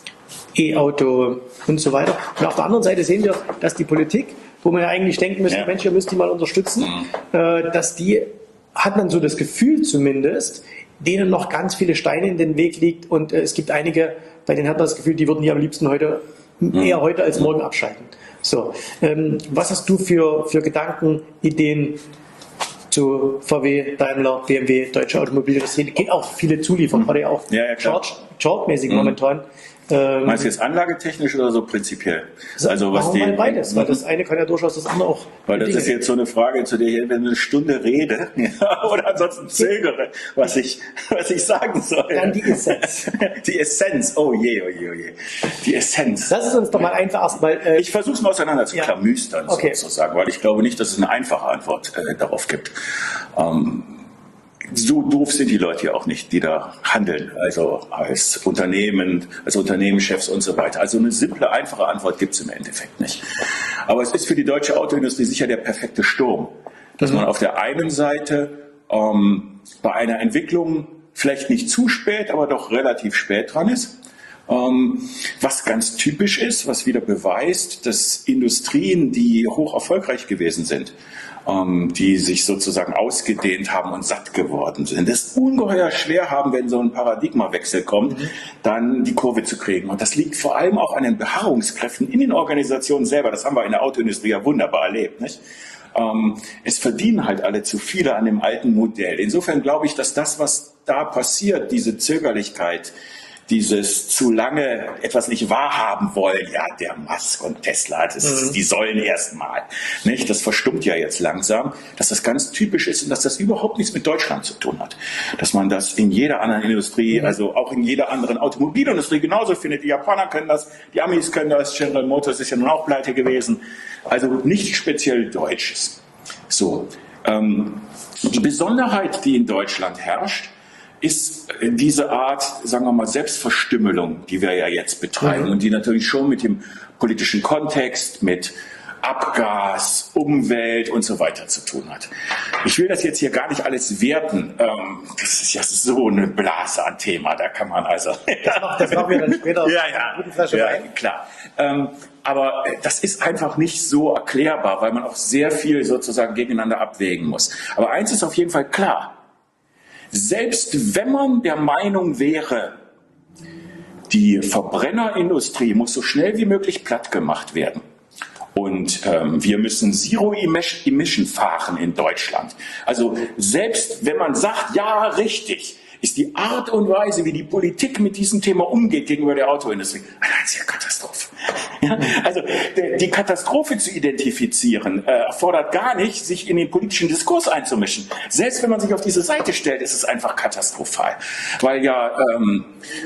E-Auto und so weiter. Und auf der anderen Seite sehen wir, dass die Politik, wo man ja eigentlich denken müsste, ja. Mensch, ihr müsst die mal unterstützen, mhm. äh, dass die, hat man so das Gefühl zumindest, denen noch ganz viele Steine in den Weg liegt und äh, es gibt einige, bei denen hat man das Gefühl, die würden die am liebsten heute, eher heute als morgen abschalten. So, ähm, was hast du für, für Gedanken, Ideen zu V W, Daimler, B M W, Deutsche Automobilindustrie? Geht auch viele Zulieferer, gerade auch ja, ja, Charge, Chartmäßig mhm. momentan. Ähm, Meinst du jetzt anlagetechnisch oder so prinzipiell? Also was die, mal beides, weil das eine kann ja durchaus das andere auch. Weil das ist jetzt so eine Frage, zu der ich entweder eine Stunde rede ja, oder ansonsten zögere, was ich, was ich sagen soll. Dann die Essenz. Die Essenz, oh je, oh je, oh je. Die Essenz. Das ist uns doch mal einfach erstmal. Äh, ich versuche es mal auseinander zu ja. klamüstern, okay. sozusagen, weil ich glaube nicht, dass es eine einfache Antwort äh, darauf gibt. Ähm, So doof sind die Leute ja auch nicht, die da handeln, also als Unternehmen, als Unternehmenschefs und so weiter. Also eine simple, einfache Antwort gibt es im Endeffekt nicht. Aber es ist für die deutsche Autoindustrie sicher der perfekte Sturm, dass man auf der einen Seite ähm, bei einer Entwicklung vielleicht nicht zu spät, aber doch relativ spät dran ist. Ähm, was ganz typisch ist, was wieder beweist, dass Industrien, die hoch erfolgreich gewesen sind, die sich sozusagen ausgedehnt haben und satt geworden sind, es ungeheuer schwer haben, wenn so ein Paradigmawechsel kommt, mhm. dann die Kurve zu kriegen. Und das liegt vor allem auch an den Beharrungskräften in den Organisationen selber. Das haben wir in der Autoindustrie ja wunderbar erlebt, nicht? Ähm, es verdienen halt alle zu viele an dem alten Modell. Insofern glaube ich, dass das, was da passiert, diese Zögerlichkeit, dieses zu lange etwas nicht wahrhaben wollen, ja, der Musk und Tesla, das ist, mhm. die sollen erst mal, nicht? Das verstummt ja jetzt langsam, dass das ganz typisch ist und dass das überhaupt nichts mit Deutschland zu tun hat. Dass man das in jeder anderen Industrie, mhm. also auch in jeder anderen Automobilindustrie genauso findet. Die Japaner können das, die Amis können das, General Motors ist ja nun auch pleite gewesen. Also nicht speziell Deutsches. So, ähm, die Besonderheit, die in Deutschland herrscht, ist diese Art, sagen wir mal, Selbstverstümmelung, die wir ja jetzt betreiben mhm. und die natürlich schon mit dem politischen Kontext, mit Abgas, Umwelt und so weiter zu tun hat. Ich will das jetzt hier gar nicht alles werten. Das ist ja so eine Blase an Thema, da kann man also... Das machen wir dann später. Ja, ja, ja, klar. Aber das ist einfach nicht so erklärbar, weil man auch sehr viel sozusagen gegeneinander abwägen muss. Aber eins ist auf jeden Fall klar. Selbst wenn man der Meinung wäre, die Verbrennerindustrie muss so schnell wie möglich platt gemacht werden und ähm, wir müssen Zero Emission fahren in Deutschland. Also selbst wenn man sagt, ja, richtig, ist die Art und Weise, wie die Politik mit diesem Thema umgeht gegenüber der Autoindustrie, eine einzige Katastrophe. Ja, also die Katastrophe zu identifizieren, äh, erfordert gar nicht, sich in den politischen Diskurs einzumischen. Selbst wenn man sich auf diese Seite stellt, ist es einfach katastrophal, weil ja ähm,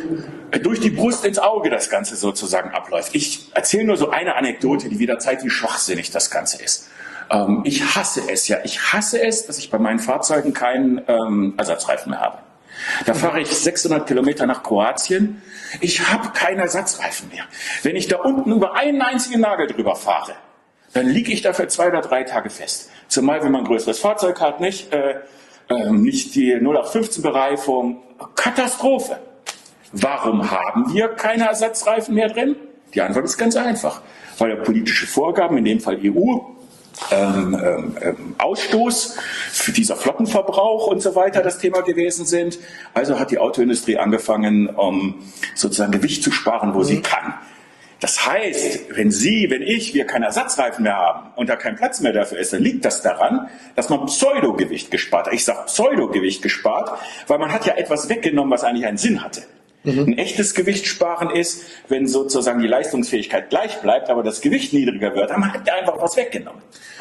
durch die Brust ins Auge das Ganze sozusagen abläuft. Ich erzähle nur so eine Anekdote, die wieder zeigt, wie schwachsinnig das Ganze ist. Ähm, ich hasse es ja, ich hasse es, dass ich bei meinen Fahrzeugen keinen ähm, Ersatzreifen mehr habe. Da fahre ich sechshundert Kilometer nach Kroatien. Ich habe keinen Ersatzreifen mehr. Wenn ich da unten über einen einzigen Nagel drüber fahre, dann liege ich dafür zwei oder drei Tage fest. Zumal, wenn man ein größeres Fahrzeug hat, nicht, äh, äh, nicht die null acht fünfzehn Bereifung. Katastrophe. Warum haben wir keine Ersatzreifen mehr drin? Die Antwort ist ganz einfach. Weil ja politische Vorgaben, in dem Fall E U, Ähm, ähm, Ausstoß für dieser Flottenverbrauch und so weiter das Thema gewesen sind. Also hat die Autoindustrie angefangen, um sozusagen Gewicht zu sparen, wo mhm. sie kann. Das heißt, wenn Sie, wenn ich, wir keine Ersatzreifen mehr haben und da kein Platz mehr dafür ist, dann liegt das daran, dass man Pseudogewicht gespart hat. Ich sage Pseudogewicht gespart, weil man hat ja etwas weggenommen, was eigentlich einen Sinn hatte. Mhm. Ein echtes Gewichtsparen ist, wenn sozusagen die Leistungsfähigkeit gleich bleibt, aber das Gewicht niedriger wird, dann man hat ja einfach was weggenommen.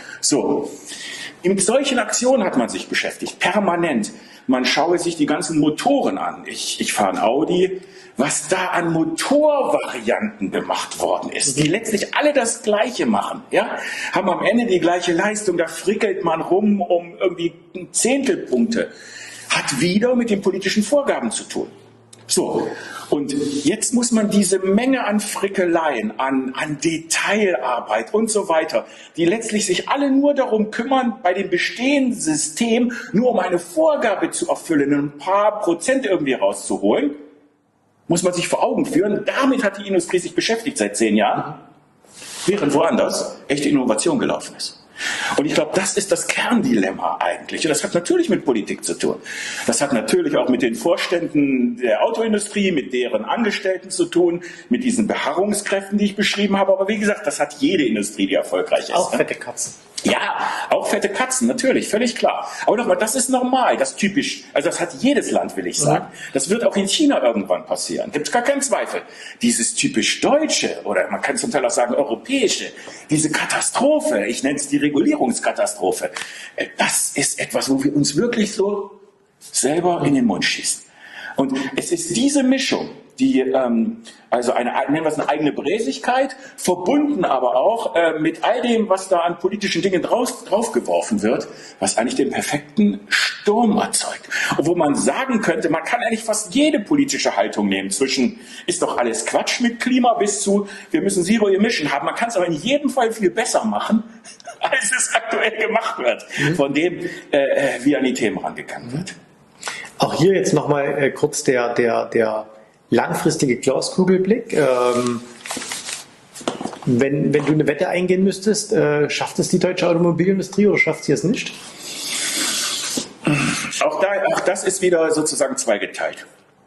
So, in solchen Aktionen hat man sich beschäftigt, permanent. Man schaue sich die ganzen Motoren an. Ich, ich fahre ein Audi, was da an Motorvarianten gemacht worden ist, die letztlich alle das Gleiche machen, ja, haben am Ende die gleiche Leistung, da frickelt man rum um irgendwie Zehntelpunkte. Hat wieder mit den politischen Vorgaben zu tun. So, und jetzt muss man diese Menge an Frickeleien, an, an Detailarbeit und so weiter, die letztlich sich alle nur darum kümmern, bei dem bestehenden System nur um eine Vorgabe zu erfüllen, ein paar Prozent irgendwie rauszuholen, muss man sich vor Augen führen. Damit hat die Industrie sich beschäftigt seit zehn Jahren, während woanders echte Innovation gelaufen ist. Und ich glaube, das ist das Kerndilemma eigentlich. Und das hat natürlich mit Politik zu tun. Das hat natürlich auch mit den Vorständen der Autoindustrie, mit deren Angestellten zu tun, mit diesen Beharrungskräften, die ich beschrieben habe. Aber wie gesagt, das hat jede Industrie, die erfolgreich ist. Auch fette Katzen. Ja, auch fette Katzen, natürlich, völlig klar. Aber nochmal, das ist normal, das ist typisch. Also das hat jedes Land, will ich sagen. Das wird auch in China irgendwann passieren. Gibt es gar keinen Zweifel. Dieses typisch Deutsche, oder man kann zum Teil auch sagen europäische, diese Katastrophe, ich nenne es die Regulierungskatastrophe, das ist etwas, wo wir uns wirklich so selber in den Mund schießen. Und es ist diese Mischung, die, ähm, also eine, nennen wir es eine eigene Bräsigkeit, verbunden aber auch äh, mit all dem, was da an politischen Dingen draus, draufgeworfen wird, was eigentlich den perfekten Sturm erzeugt. Und wo man sagen könnte, man kann eigentlich fast jede politische Haltung nehmen, zwischen ist doch alles Quatsch mit Klima bis zu, wir müssen Zero Emission haben. Man kann es aber in jedem Fall viel besser machen, als es aktuell gemacht wird, mhm. von dem, äh, wie an die Themen rangegangen wird. Auch hier jetzt nochmal äh, kurz der, der, der langfristige Glaskugelblick. Ähm, wenn, wenn du eine Wette eingehen müsstest, äh, schafft es die deutsche Automobilindustrie oder schafft sie es nicht? Auch, da, auch das ist wieder sozusagen zweigeteilt.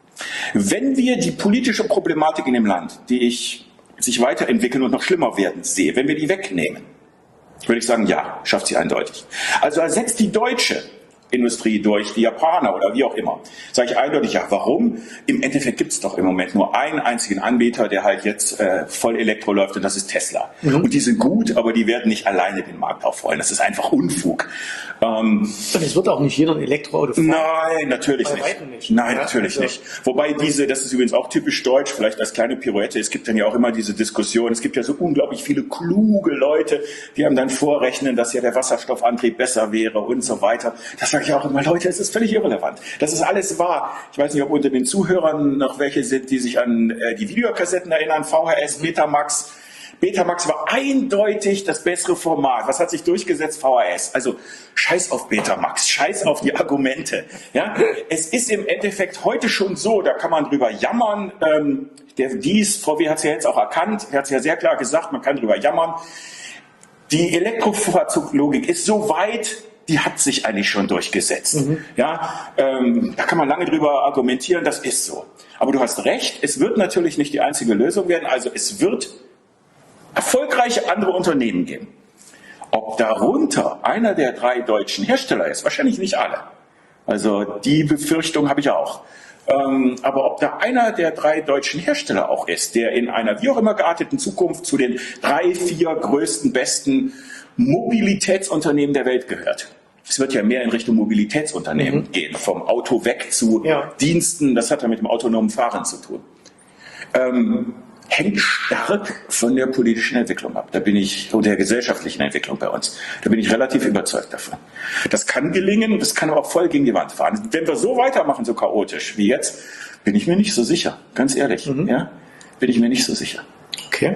Wenn wir die politische Problematik in dem Land, die ich sich weiterentwickeln und noch schlimmer werden sehe, wenn wir die wegnehmen, würde ich sagen, ja, schafft sie eindeutig. Also ersetzt die deutsche Industrie durch die Japaner oder wie auch immer. Sage ich eindeutig, ja, warum? Im Endeffekt gibt es doch im Moment nur einen einzigen Anbieter, der halt jetzt äh, voll Elektro läuft, und das ist Tesla. Mhm. Und die sind gut, aber die werden nicht alleine den Markt aufrollen. Das ist einfach Unfug. Ähm, und es wird auch nicht jeder ein Elektroauto fahren. Nein, natürlich nicht. nicht. Nein, ja, natürlich also. nicht. Wobei diese, das ist übrigens auch typisch deutsch, vielleicht als kleine Pirouette, es gibt dann ja auch immer diese Diskussion, es gibt ja so unglaublich viele kluge Leute, die einem dann vorrechnen, dass ja der Wasserstoffantrieb besser wäre und so weiter. Das sage ich auch immer, Leute, es ist völlig irrelevant. Das ist alles wahr. Ich weiß nicht, ob unter den Zuhörern noch welche sind, die sich an äh, die Videokassetten erinnern, V H S, Betamax. Betamax war eindeutig das bessere Format. Was hat sich durchgesetzt? V H S. Also scheiß auf Betamax, scheiß auf die Argumente. Ja? Es ist im Endeffekt heute schon so, da kann man drüber jammern. Ähm, der, dies, V W hat es ja jetzt auch erkannt, er hat es ja sehr klar gesagt, man kann drüber jammern. Die Elektrofahrzeuglogik ist so weit, die hat sich eigentlich schon durchgesetzt. Mhm. Ja, ähm, da kann man lange drüber argumentieren, das ist so. Aber du hast recht, es wird natürlich nicht die einzige Lösung werden. Also es wird erfolgreiche andere Unternehmen geben. Ob darunter einer der drei deutschen Hersteller ist, wahrscheinlich nicht alle. Also die Befürchtung habe ich auch. Ähm, aber ob da einer der drei deutschen Hersteller auch ist, der in einer wie auch immer gearteten Zukunft zu den drei, vier größten, besten Mobilitätsunternehmen der Welt gehört. Es wird ja mehr in Richtung Mobilitätsunternehmen mhm. gehen, vom Auto weg zu ja. Diensten, das hat ja mit dem autonomen Fahren zu tun. Ähm, hängt stark von der politischen Entwicklung ab. Da bin ich, und der gesellschaftlichen Entwicklung bei uns. Da bin ich relativ überzeugt davon. Das kann gelingen, das kann aber auch voll gegen die Wand fahren. Wenn wir so weitermachen, so chaotisch wie jetzt, bin ich mir nicht so sicher. Ganz ehrlich, mhm. ja, bin ich mir nicht so sicher. Okay.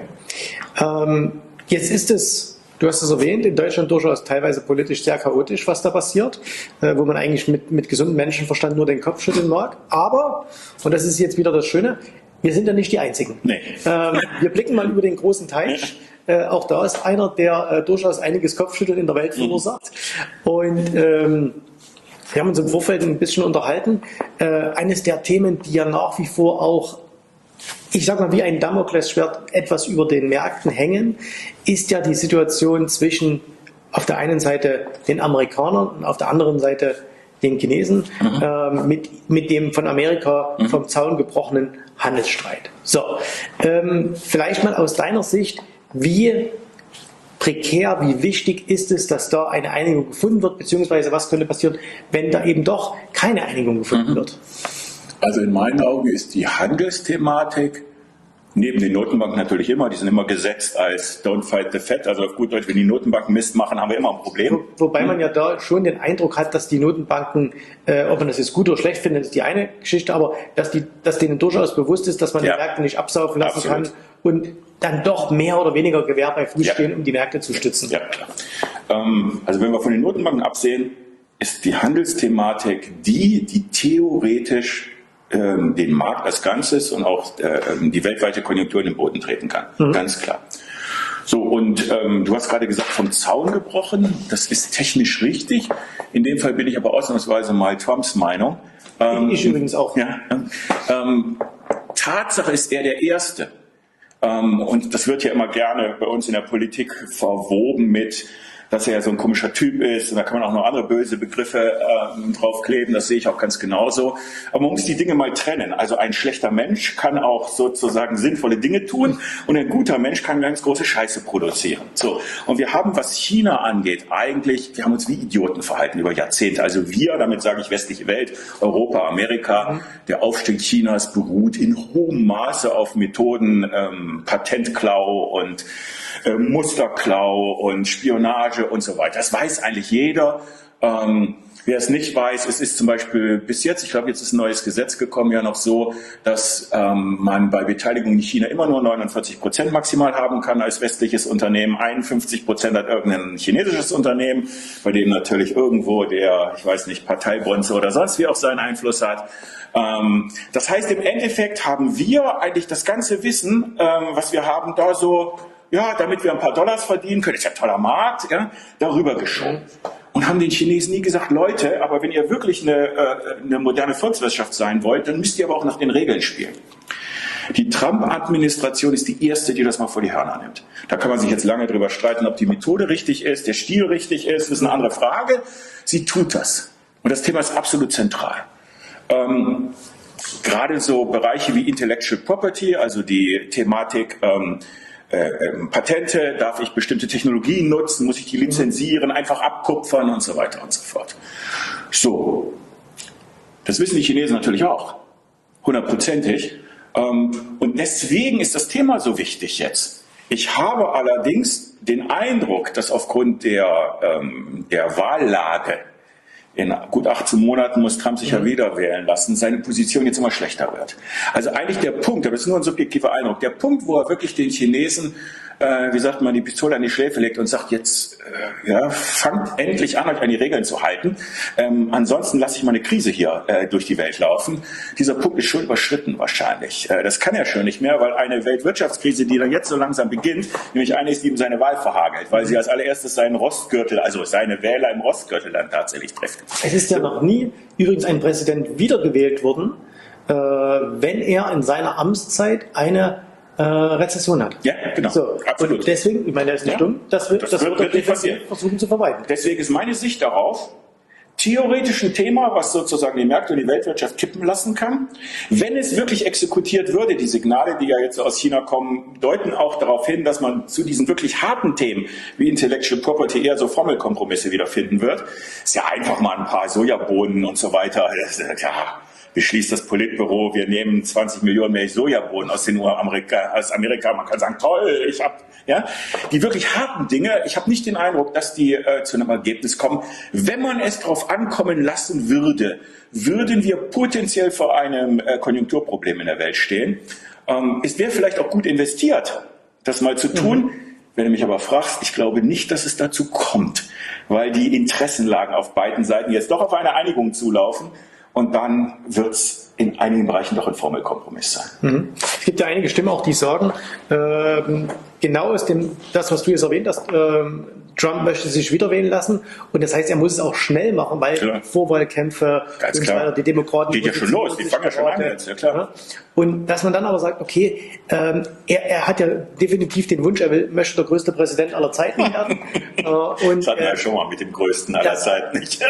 Ähm, jetzt ist es, du hast es erwähnt, in Deutschland durchaus teilweise politisch sehr chaotisch, was da passiert, äh, wo man eigentlich mit, mit gesundem Menschenverstand nur den Kopf schütteln mag. Aber, und das ist jetzt wieder das Schöne, wir sind ja nicht die Einzigen. Nee. Ähm, wir blicken mal über den großen Teich. Äh, auch da ist einer, der äh, durchaus einiges Kopfschütteln in der Welt verursacht. Mhm. Und ähm, wir haben uns im Vorfeld ein bisschen unterhalten. Äh, eines der Themen, die ja nach wie vor auch, ich sag mal, wie ein Damoklesschwert etwas über den Märkten hängen, ist ja die Situation zwischen auf der einen Seite den Amerikanern und auf der anderen Seite den Chinesen, mhm. ähm, mit, mit dem von Amerika mhm. vom Zaun gebrochenen Handelsstreit. So, ähm, vielleicht mal aus deiner Sicht, wie prekär, wie wichtig ist es, dass da eine Einigung gefunden wird, beziehungsweise was könnte passieren, wenn da eben doch keine Einigung gefunden mhm. wird? Also in meinen Augen ist die Handelsthematik neben den Notenbanken natürlich immer, die sind immer gesetzt als don't fight the Fed, also auf gut Deutsch, wenn die Notenbanken Mist machen, haben wir immer ein Problem. Wo, wobei man ja da schon den Eindruck hat, dass die Notenbanken, äh, ob man das jetzt gut oder schlecht findet, ist die eine Geschichte, aber dass, die, dass denen durchaus bewusst ist, dass man ja. die Märkte nicht absaufen lassen Absolut. kann und dann doch mehr oder weniger Gewehr bei Fuß ja. stehen, um die Märkte zu stützen. Ja, klar. Ähm, also wenn wir von den Notenbanken absehen, ist die Handelsthematik die, die theoretisch den Markt als Ganzes und auch äh, die weltweite Konjunktur in den Boden treten kann. Mhm. Ganz klar. So, und ähm, du hast gerade gesagt, vom Zaun gebrochen. Das ist technisch richtig. In dem Fall bin ich aber ausnahmsweise mal Trumps Meinung. Ähm, ich übrigens auch. Ja, ähm, Tatsache ist er der Erste. Ähm, und das wird ja immer gerne bei uns in der Politik verwoben mit, dass er ja so ein komischer Typ ist. Und da kann man auch noch andere böse Begriffe ähm, draufkleben. Das sehe ich auch ganz genauso. Aber man muss die Dinge mal trennen. Also ein schlechter Mensch kann auch sozusagen sinnvolle Dinge tun und ein guter Mensch kann ganz große Scheiße produzieren. So. Und wir haben, was China angeht, eigentlich, wir haben uns wie Idioten verhalten über Jahrzehnte. Also wir, damit sage ich westliche Welt, Europa, Amerika. Mhm. Der Aufstieg Chinas beruht in hohem Maße auf Methoden ähm, Patentklau und äh, Musterklau und Spionage und so weiter. Das weiß eigentlich jeder. Ähm, wer es nicht weiß, es ist zum Beispiel bis jetzt, ich glaube, jetzt ist ein neues Gesetz gekommen, ja noch so, dass ähm, man bei Beteiligung in China immer nur neunundvierzig Prozent maximal haben kann als westliches Unternehmen. einundfünfzig Prozent hat irgendein chinesisches Unternehmen, bei dem natürlich irgendwo der, ich weiß nicht, Parteibonze oder sonst wie auch seinen Einfluss hat. Ähm, das heißt, im Endeffekt haben wir eigentlich das ganze Wissen, ähm, was wir haben, da so, ja, damit wir ein paar Dollars verdienen können, ist ja ein toller Markt, ja, darüber geschoben. Und haben den Chinesen nie gesagt, Leute, aber wenn ihr wirklich eine, äh, eine moderne Volkswirtschaft sein wollt, dann müsst ihr aber auch nach den Regeln spielen. Die Trump-Administration ist die erste, die das mal vor die Hörner nimmt. Da kann man sich jetzt lange drüber streiten, ob die Methode richtig ist, der Stil richtig ist, das ist eine andere Frage. Sie tut das. Und das Thema ist absolut zentral. Ähm, gerade so Bereiche wie Intellectual Property, also die Thematik ähm, Äh, ähm, Patente, darf ich bestimmte Technologien nutzen, muss ich die lizenzieren, einfach abkupfern und so weiter und so fort. So, das wissen die Chinesen natürlich auch, hundertprozentig. Ähm, und deswegen ist das Thema so wichtig jetzt. Ich habe allerdings den Eindruck, dass aufgrund der, ähm, der Wahllage in gut achtzehn Monaten muss Trump sich ja wieder wählen lassen, seine Position jetzt immer schlechter wird. Also eigentlich der Punkt, aber das ist nur ein subjektiver Eindruck, der Punkt, wo er wirklich den Chinesen, äh, wie sagt man, die Pistole an die Schläfe legt und sagt, jetzt äh, ja, fangt endlich an, euch an die Regeln zu halten. Ähm, ansonsten lasse ich mal eine Krise hier äh, durch die Welt laufen. Dieser Punkt ist schon überschritten wahrscheinlich. Äh, das kann er schon nicht mehr, weil eine Weltwirtschaftskrise, die dann jetzt so langsam beginnt, nämlich eine ist, die ihm seine Wahl verhagelt, weil sie als allererstes seinen Rostgürtel, also seine Wähler im Rostgürtel dann tatsächlich trifft. Es ist ja noch nie übrigens ein Präsident wiedergewählt worden, äh, wenn er in seiner Amtszeit eine äh, Rezession hat. Ja, genau. So, absolut. Und deswegen, ich meine, das ist nicht ja. dumm, das wird, das das wird, wird wird passieren. versuchen zu vermeiden. Deswegen ist meine Sicht darauf, theoretisch ein Thema, was sozusagen die Märkte und die Weltwirtschaft kippen lassen kann. Wenn es wirklich exekutiert würde, die Signale, die ja jetzt aus China kommen, deuten auch darauf hin, dass man zu diesen wirklich harten Themen wie Intellectual Property eher so Formelkompromisse wiederfinden wird. Ist ja einfach mal ein paar Sojabohnen und so weiter. Das, ja, beschließt das Politbüro, wir nehmen zwanzig Millionen mehr Sojabohnen aus den Amerika, aus Amerika. Man kann sagen, toll, ich habe, ja, die wirklich harten Dinge. Ich habe nicht den Eindruck, dass die äh, zu einem Ergebnis kommen. Wenn man es darauf ankommen lassen würde, würden wir potenziell vor einem äh, Konjunkturproblem in der Welt stehen. Ähm, es wäre vielleicht auch gut investiert, das mal zu tun. Mhm. Wenn du mich aber fragst, ich glaube nicht, dass es dazu kommt, weil die Interessenlagen auf beiden Seiten jetzt doch auf eine Einigung zulaufen. Und dann wird es in einigen Bereichen doch ein Formelkompromiss sein. Mhm. Es gibt ja einige Stimmen auch, die sagen, äh, genau aus dem, das, was du jetzt erwähnt hast, äh, Trump möchte sich wieder wählen lassen und das heißt, er muss es auch schnell machen, weil klar. Vorwahlkämpfe Ganz und klar. Weiter, die Demokraten... Geht ja schon los, die fangen ja schon an jetzt, ja klar. Und dass man dann aber sagt, okay, ähm, er, er hat ja definitiv den Wunsch, er will, möchte der größte Präsident aller Zeiten werden. äh, und, das hatten wir äh, ja schon mal mit dem größten aller das, Zeiten nicht.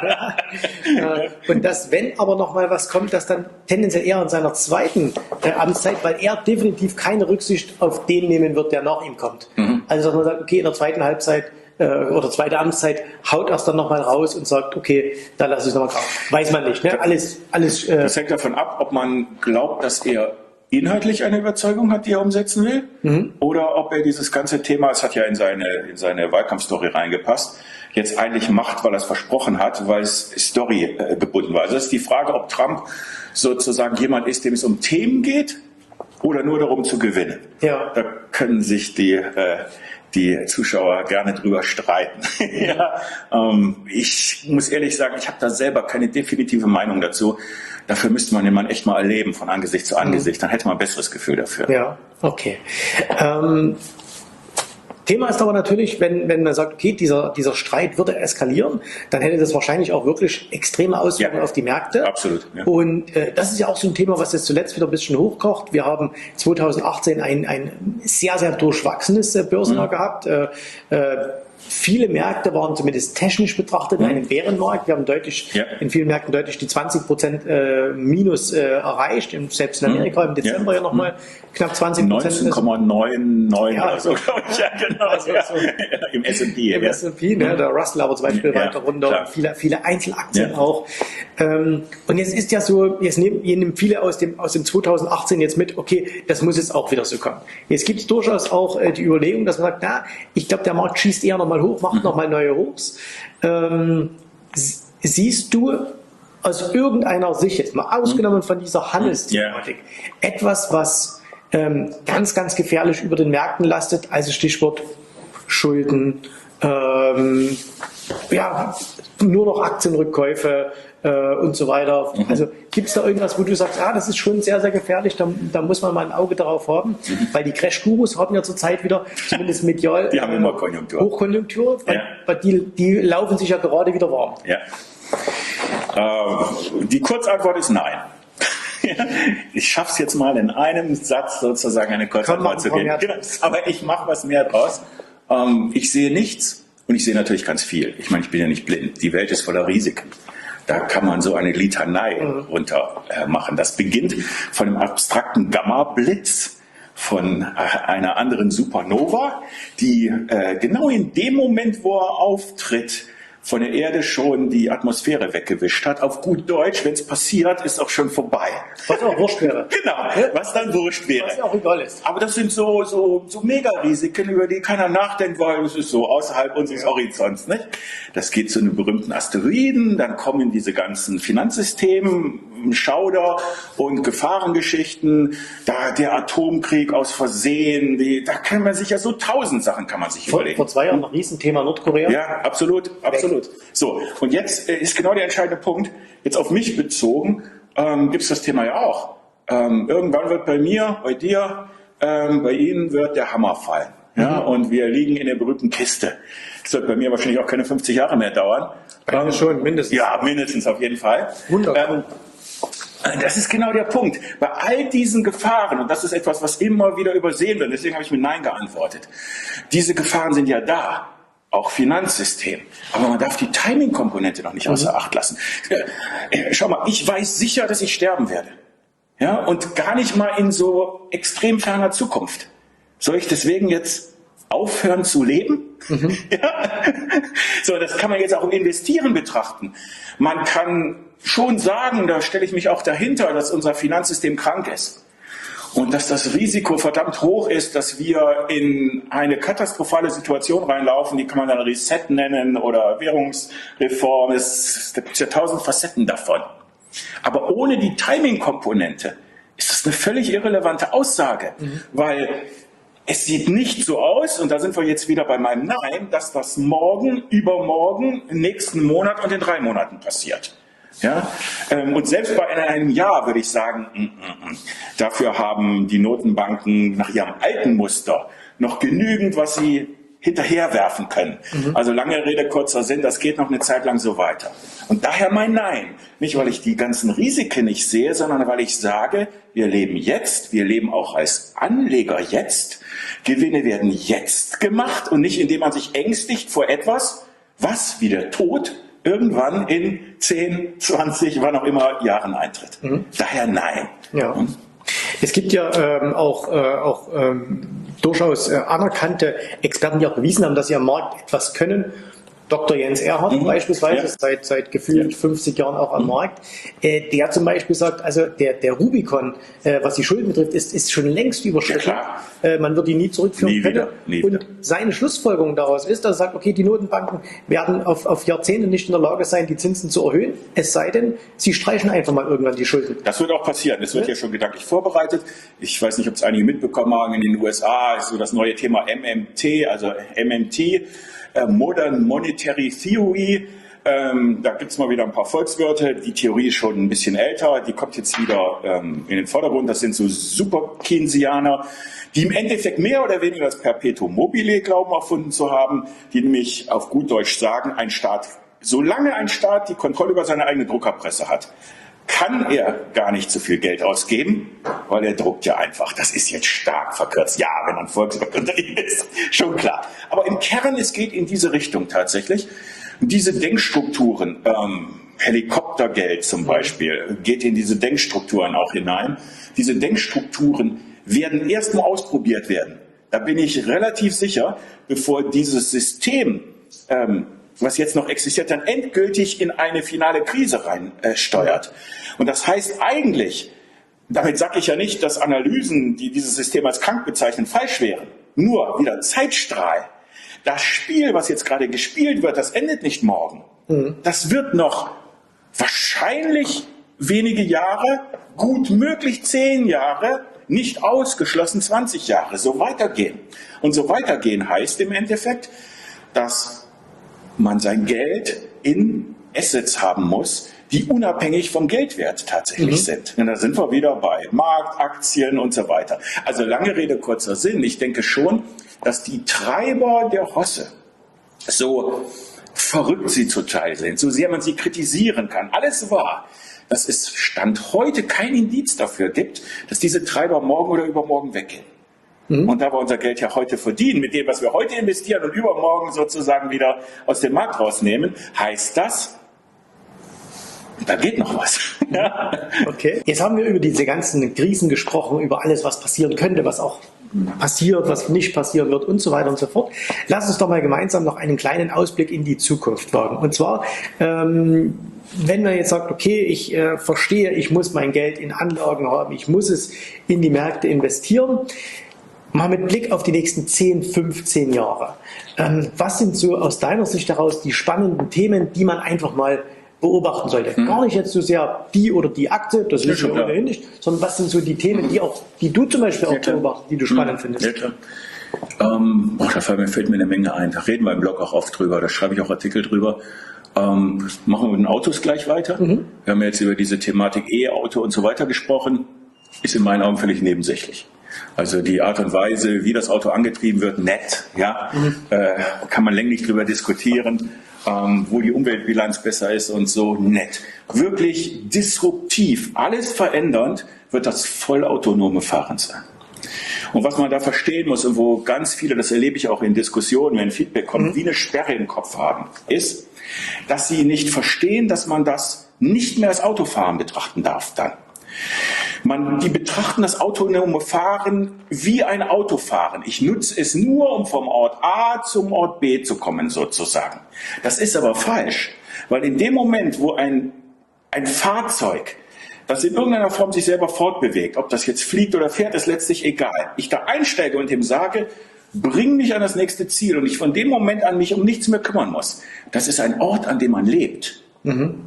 äh, und dass, wenn aber noch mal was kommt, dass dann tendenziell eher in seiner zweiten äh, Amtszeit, weil er definitiv keine Rücksicht auf den nehmen wird, der nach ihm kommt. Mhm. Also dass man sagt, okay, in der zweiten Halbzeit oder zweite Amtszeit haut erst dann nochmal raus und sagt, okay, da lasse ich es nochmal kaufen. Weiß man nicht. Ne? Alles, alles, äh das hängt davon ab, ob man glaubt, dass er inhaltlich eine Überzeugung hat, die er umsetzen will, mhm. oder ob er dieses ganze Thema, es hat ja in seine, in seine Wahlkampfstory reingepasst, jetzt eigentlich macht, weil er es versprochen hat, weil es Story äh, gebunden war. Also das ist die Frage, ob Trump sozusagen jemand ist, dem es um Themen geht oder nur darum zu gewinnen. Ja. Da können sich die äh, die Zuschauer gerne drüber streiten. ja, ähm, ich muss ehrlich sagen, ich habe da selber keine definitive Meinung dazu. Dafür müsste man den Mann echt mal erleben, von Angesicht zu Angesicht. Dann hätte man ein besseres Gefühl dafür. Ja, okay. Ähm, Thema ist aber natürlich, wenn, wenn man sagt, okay, dieser, dieser Streit würde eskalieren, dann hätte das wahrscheinlich auch wirklich extreme Auswirkungen Ja, auf die Märkte. absolut. Ja. Und äh, das ist ja auch so ein Thema, was jetzt zuletzt wieder ein bisschen hochkocht. Wir haben zweitausendachtzehn ein, ein sehr, sehr durchwachsenes äh, Börsenjahr Mhm. gehabt. Äh, äh, Viele Märkte waren zumindest technisch betrachtet in Mhm. einem Bärenmarkt. Wir haben deutlich, Ja. in vielen Märkten deutlich die zwanzig Prozent äh, Minus äh, erreicht. Und selbst in Amerika im Dezember ja, Ja. nochmal knapp zwanzig Prozent. neunzehn Komma neunundneunzig Ja, oder so, glaube ich. Ja, genau. Also ja. so Ja, im S und P. Im Ja. S und P, ne, der Russell aber zum Beispiel Ja, weiter runter, klar. viele, viele Einzelaktien Ja. auch. Ähm, und jetzt ist ja so, jetzt nehmen, hier nehmen viele aus dem, aus dem zweitausendachtzehn jetzt mit, okay, das muss jetzt auch wieder so kommen. Jetzt gibt es durchaus auch äh, die Überlegung, dass man sagt, na, ich glaube, der Markt schießt eher nochmal hoch, macht Mhm. nochmal neue Hochs. Ähm, s- siehst du aus irgendeiner Sicht, jetzt mal ausgenommen von dieser Handelsthematik, etwas, was ähm, ganz, ganz gefährlich über den Märkten lastet, also Stichwort Schulden, ähm, ja, nur noch Aktienrückkäufe äh, und so weiter. Mhm. Also gibt es da irgendwas, wo du sagst, ah, das ist schon sehr, sehr gefährlich, da, da muss man mal ein Auge darauf haben, mhm. weil die Crash-Gurus haben ja zurzeit wieder, zumindest medial, Die haben immer Konjunktur. Hochkonjunktur, weil, Ja. weil die, die laufen sich ja gerade wieder warm. Ja. Äh, die Kurzantwort ist nein. Ich schaffe es jetzt mal in einem Satz sozusagen eine Kurzantwort zu geben. Genau. Aber ich mache was mehr draus. Ähm, ich sehe nichts und ich sehe natürlich ganz viel. Ich meine, ich bin ja nicht blind. Die Welt ist voller Risiken. Da kann man so eine Litanei mhm. runter äh, machen. Das beginnt von dem abstrakten Gamma-Blitz, von äh, einer anderen Supernova, die äh, genau in dem Moment, wo er auftritt, von der Erde schon die Atmosphäre weggewischt hat. Auf gut Deutsch, wenn es passiert, ist auch schon vorbei. Was auch wurscht wäre. Genau, was dann wurscht wäre. Was ja auch egal ist. Aber das sind so, so, so Mega-Risiken, über die keiner nachdenkt, weil es ist so außerhalb unseres ja. Horizonts. Nicht? Das geht zu einem berühmten Asteroiden, dann kommen diese ganzen Finanzsysteme, Schauder und Gefahrengeschichten, da der Atomkrieg aus Versehen, die, da kann man sich ja so tausend Sachen kann man sich vor, überlegen. Vor zwei Jahren ein Riesenthema Nordkorea. Ja, absolut, absolut. So, und jetzt ist genau der entscheidende Punkt, jetzt auf mich bezogen, ähm, gibt es das Thema ja auch. Ähm, irgendwann wird bei mir, bei dir, ähm, bei Ihnen wird der Hammer fallen. Ja, mhm. Und wir liegen in der berühmten Kiste. Das wird bei mir wahrscheinlich auch keine fünfzig Jahre mehr dauern. Bei mir schon, mindestens. Ja, mindestens auf jeden Fall. Wunderbar. Ähm, das ist genau der Punkt. Bei all diesen Gefahren, und das ist etwas, was immer wieder übersehen wird, deswegen habe ich mit Nein geantwortet. Diese Gefahren sind ja da. Auch Finanzsystem. Aber man darf die Timing-Komponente noch nicht außer Acht lassen. Schau mal, ich weiß sicher, dass ich sterben werde. Ja, und gar nicht mal in so extrem ferner Zukunft. Soll ich deswegen jetzt aufhören zu leben? Mhm. Ja? So, das kann man jetzt auch im Investieren betrachten. Man kann schon sagen, da stelle ich mich auch dahinter, dass unser Finanzsystem krank ist. Und dass das Risiko verdammt hoch ist, dass wir in eine katastrophale Situation reinlaufen, die kann man dann Reset nennen oder Währungsreform, es gibt ja tausend Facetten davon. Aber ohne die Timing-Komponente ist das eine völlig irrelevante Aussage, mhm. weil es sieht nicht so aus, und da sind wir jetzt wieder bei meinem Nein, dass das morgen, übermorgen, im nächsten Monat und in drei Monaten passiert. Ja? Und selbst bei einem Jahr würde ich sagen, mm, mm, mm. dafür haben die Notenbanken nach ihrem alten Muster noch genügend, was sie hinterherwerfen können. Mhm. Also lange Rede, kurzer Sinn, das geht noch eine Zeit lang so weiter. Und daher mein Nein. Nicht, weil ich die ganzen Risiken nicht sehe, sondern weil ich sage, wir leben jetzt, wir leben auch als Anleger jetzt. Gewinne werden jetzt gemacht und nicht, indem man sich ängstigt vor etwas, was wie der Tod irgendwann in zehn, zwanzig, wann auch immer Jahren eintritt. Mhm. Daher nein. Ja. Mhm. Es gibt ja ähm, auch, äh, auch ähm, durchaus äh, anerkannte Experten, die auch bewiesen haben, dass sie am Markt etwas können. Doktor Jens Erhardt mhm. beispielsweise, ja. seit, seit gefühlt ja. fünfzig Jahren auch am mhm. Markt, äh, der zum Beispiel sagt, also der, der Rubikon, äh, was die Schulden betrifft, ist, ist schon längst überschritten. Ja, äh, man wird die nie zurückführen nie können. Wieder, nie Und wieder. seine Schlussfolgerung daraus ist, dass er sagt, okay, die Notenbanken werden auf, auf Jahrzehnte nicht in der Lage sein, die Zinsen zu erhöhen, es sei denn, sie streichen einfach mal irgendwann die Schulden. Das wird auch passieren. Das wird ja, ja schon gedanklich vorbereitet. Ich weiß nicht, ob es einige mitbekommen haben, in den U S A ist so das neue Thema M M T, also M M T, Modern Monetary Theory, Ähm, da gibt es mal wieder ein paar Volkswirte. Die Theorie ist schon ein bisschen älter. Die kommt jetzt wieder ähm, in den Vordergrund. Das sind so Super-Keynesianer, die im Endeffekt mehr oder weniger das Perpetuum mobile glauben erfunden zu haben, die nämlich auf gut Deutsch sagen, ein Staat, solange ein Staat die Kontrolle über seine eigene Druckerpresse hat, kann er gar nicht so viel Geld ausgeben, weil er druckt ja einfach. Das ist jetzt stark verkürzt. Ja, wenn man Volkswirt unterwegs ist, schon klar. Aber im Kern, es geht in diese Richtung tatsächlich. Und diese Denkstrukturen, ähm, Helikoptergeld zum Beispiel, geht in diese Denkstrukturen auch hinein. Diese Denkstrukturen werden erstmal ausprobiert werden. Da bin ich relativ sicher, bevor dieses System, ähm, was jetzt noch existiert, dann endgültig in eine finale Krise rein äh, steuert. Und das heißt eigentlich, damit sage ich ja nicht, dass Analysen, die dieses System als krank bezeichnen, falsch wären. Nur wieder Zeitstrahl. Das Spiel, was jetzt gerade gespielt wird, das endet nicht morgen. Mhm. Das wird noch wahrscheinlich wenige Jahre, gut möglich zehn Jahre, nicht ausgeschlossen zwanzig Jahre, so weitergehen. Und so weitergehen heißt im Endeffekt, dass man sein Geld in Assets haben muss, die unabhängig vom Geldwert tatsächlich mhm. sind. Und da sind wir wieder bei Markt, Aktien und so weiter. Also lange Rede, kurzer Sinn. Ich denke schon, dass die Treiber der Rosse, so verrückt sie zuteil sind, so sehr man sie kritisieren kann, alles wahr, dass es Stand heute kein Indiz dafür gibt, dass diese Treiber morgen oder übermorgen weggehen. Mhm. Und da wir unser Geld ja heute verdienen, mit dem, was wir heute investieren und übermorgen sozusagen wieder aus dem Markt rausnehmen, heißt das, da geht noch was. Okay. Jetzt haben wir über diese ganzen Krisen gesprochen, über alles, was passieren könnte, was auch passiert, was nicht passieren wird und so weiter und so fort. Lass uns doch mal gemeinsam noch einen kleinen Ausblick in die Zukunft wagen. Und zwar, ähm, wenn man jetzt sagt, okay, ich äh, verstehe, ich muss mein Geld in Anlagen haben, ich muss es in die Märkte investieren, mal mit Blick auf die nächsten zehn, fünfzehn Jahre. Ähm, was sind so aus deiner Sicht heraus die spannenden Themen, die man einfach mal beobachten sollte? Hm. Gar nicht jetzt so sehr die oder die Akte, das ja, wissen wir ohnehin nicht, sondern was sind so die Themen, die auch, die du zum Beispiel auch beobachtest, die du spannend hm. findest? Ja, klar. Ähm, boah, da fällt mir, fällt mir eine Menge ein. Da reden wir im Blog auch oft drüber, da schreibe ich auch Artikel drüber. Ähm, machen wir mit den Autos gleich weiter. Mhm. Wir haben jetzt über diese Thematik E-Auto und so weiter gesprochen. Ist in meinen Augen völlig nebensächlich. Also die Art und Weise, wie das Auto angetrieben wird, nett, ja, mhm. äh, kann man länglich drüber diskutieren. Ähm, wo die Umweltbilanz besser ist und so, nett. Wirklich disruptiv, alles verändernd wird das vollautonome Fahren sein. Und was man da verstehen muss und wo ganz viele, das erlebe ich auch in Diskussionen, wenn Feedback kommt, mhm. wie eine Sperre im Kopf haben, ist, dass sie nicht verstehen, dass man das nicht mehr als Autofahren betrachten darf dann. Man, die betrachten das autonome Fahren wie ein Autofahren. Ich nutze es nur, um vom Ort A zum Ort B zu kommen, sozusagen. Das ist aber falsch, weil in dem Moment, wo ein, ein Fahrzeug, das in irgendeiner Form sich selber fortbewegt, ob das jetzt fliegt oder fährt, ist letztlich egal. Ich da einsteige und ihm sage, bring mich an das nächste Ziel und ich von dem Moment an mich um nichts mehr kümmern muss. Das ist ein Ort, an dem man lebt. Mhm.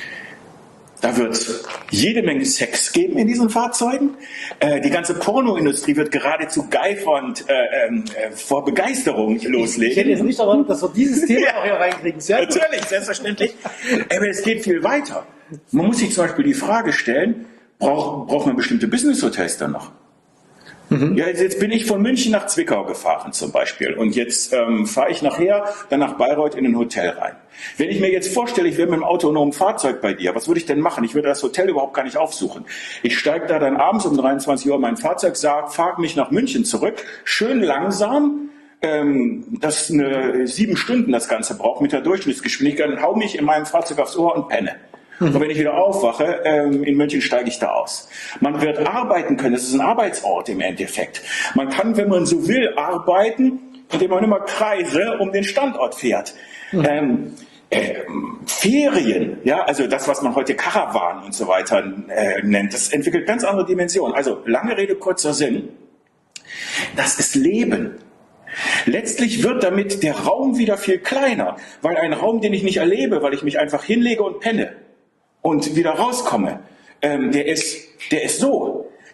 Da wird es jede Menge Sex geben in diesen Fahrzeugen. Äh, die ganze Pornoindustrie wird geradezu geifernd äh, äh, vor Begeisterung loslegen. Ich hätte jetzt nicht erwartet, dass wir dieses Thema ja, auch hier reinkriegen. Sehr natürlich, selbstverständlich. Aber es geht viel weiter. Man muss sich zum Beispiel die Frage stellen, braucht, braucht man bestimmte Business-Hotels dann noch? Mhm. Ja, jetzt, jetzt bin ich von München nach Zwickau gefahren zum Beispiel und jetzt ähm, fahre ich nachher dann nach Bayreuth in ein Hotel rein. Wenn ich mir jetzt vorstelle, ich wäre mit einem autonomen Fahrzeug bei dir, was würde ich denn machen? Ich würde das Hotel überhaupt gar nicht aufsuchen. Ich steige da dann abends um dreiundzwanzig Uhr in mein Fahrzeug, sage, fahre mich nach München zurück, schön langsam, ähm, das eine sieben Stunden das Ganze braucht mit der Durchschnittsgeschwindigkeit, dann hau mich in meinem Fahrzeug aufs Ohr und penne. Und wenn ich wieder aufwache, ähm, in München steige ich da aus. Man wird arbeiten können, das ist ein Arbeitsort im Endeffekt. Man kann, wenn man so will, arbeiten, indem man immer Kreise um den Standort fährt. Mhm. Ähm, äh, Ferien, ja, also das, was man heute Karawan und so weiter äh, nennt, das entwickelt ganz andere Dimensionen. Also lange Rede, kurzer Sinn, das ist Leben. Letztlich wird damit der Raum wieder viel kleiner, weil ein Raum, den ich nicht erlebe, weil ich mich einfach hinlege und penne und wieder rauskomme, ähm, der ist, der ist so.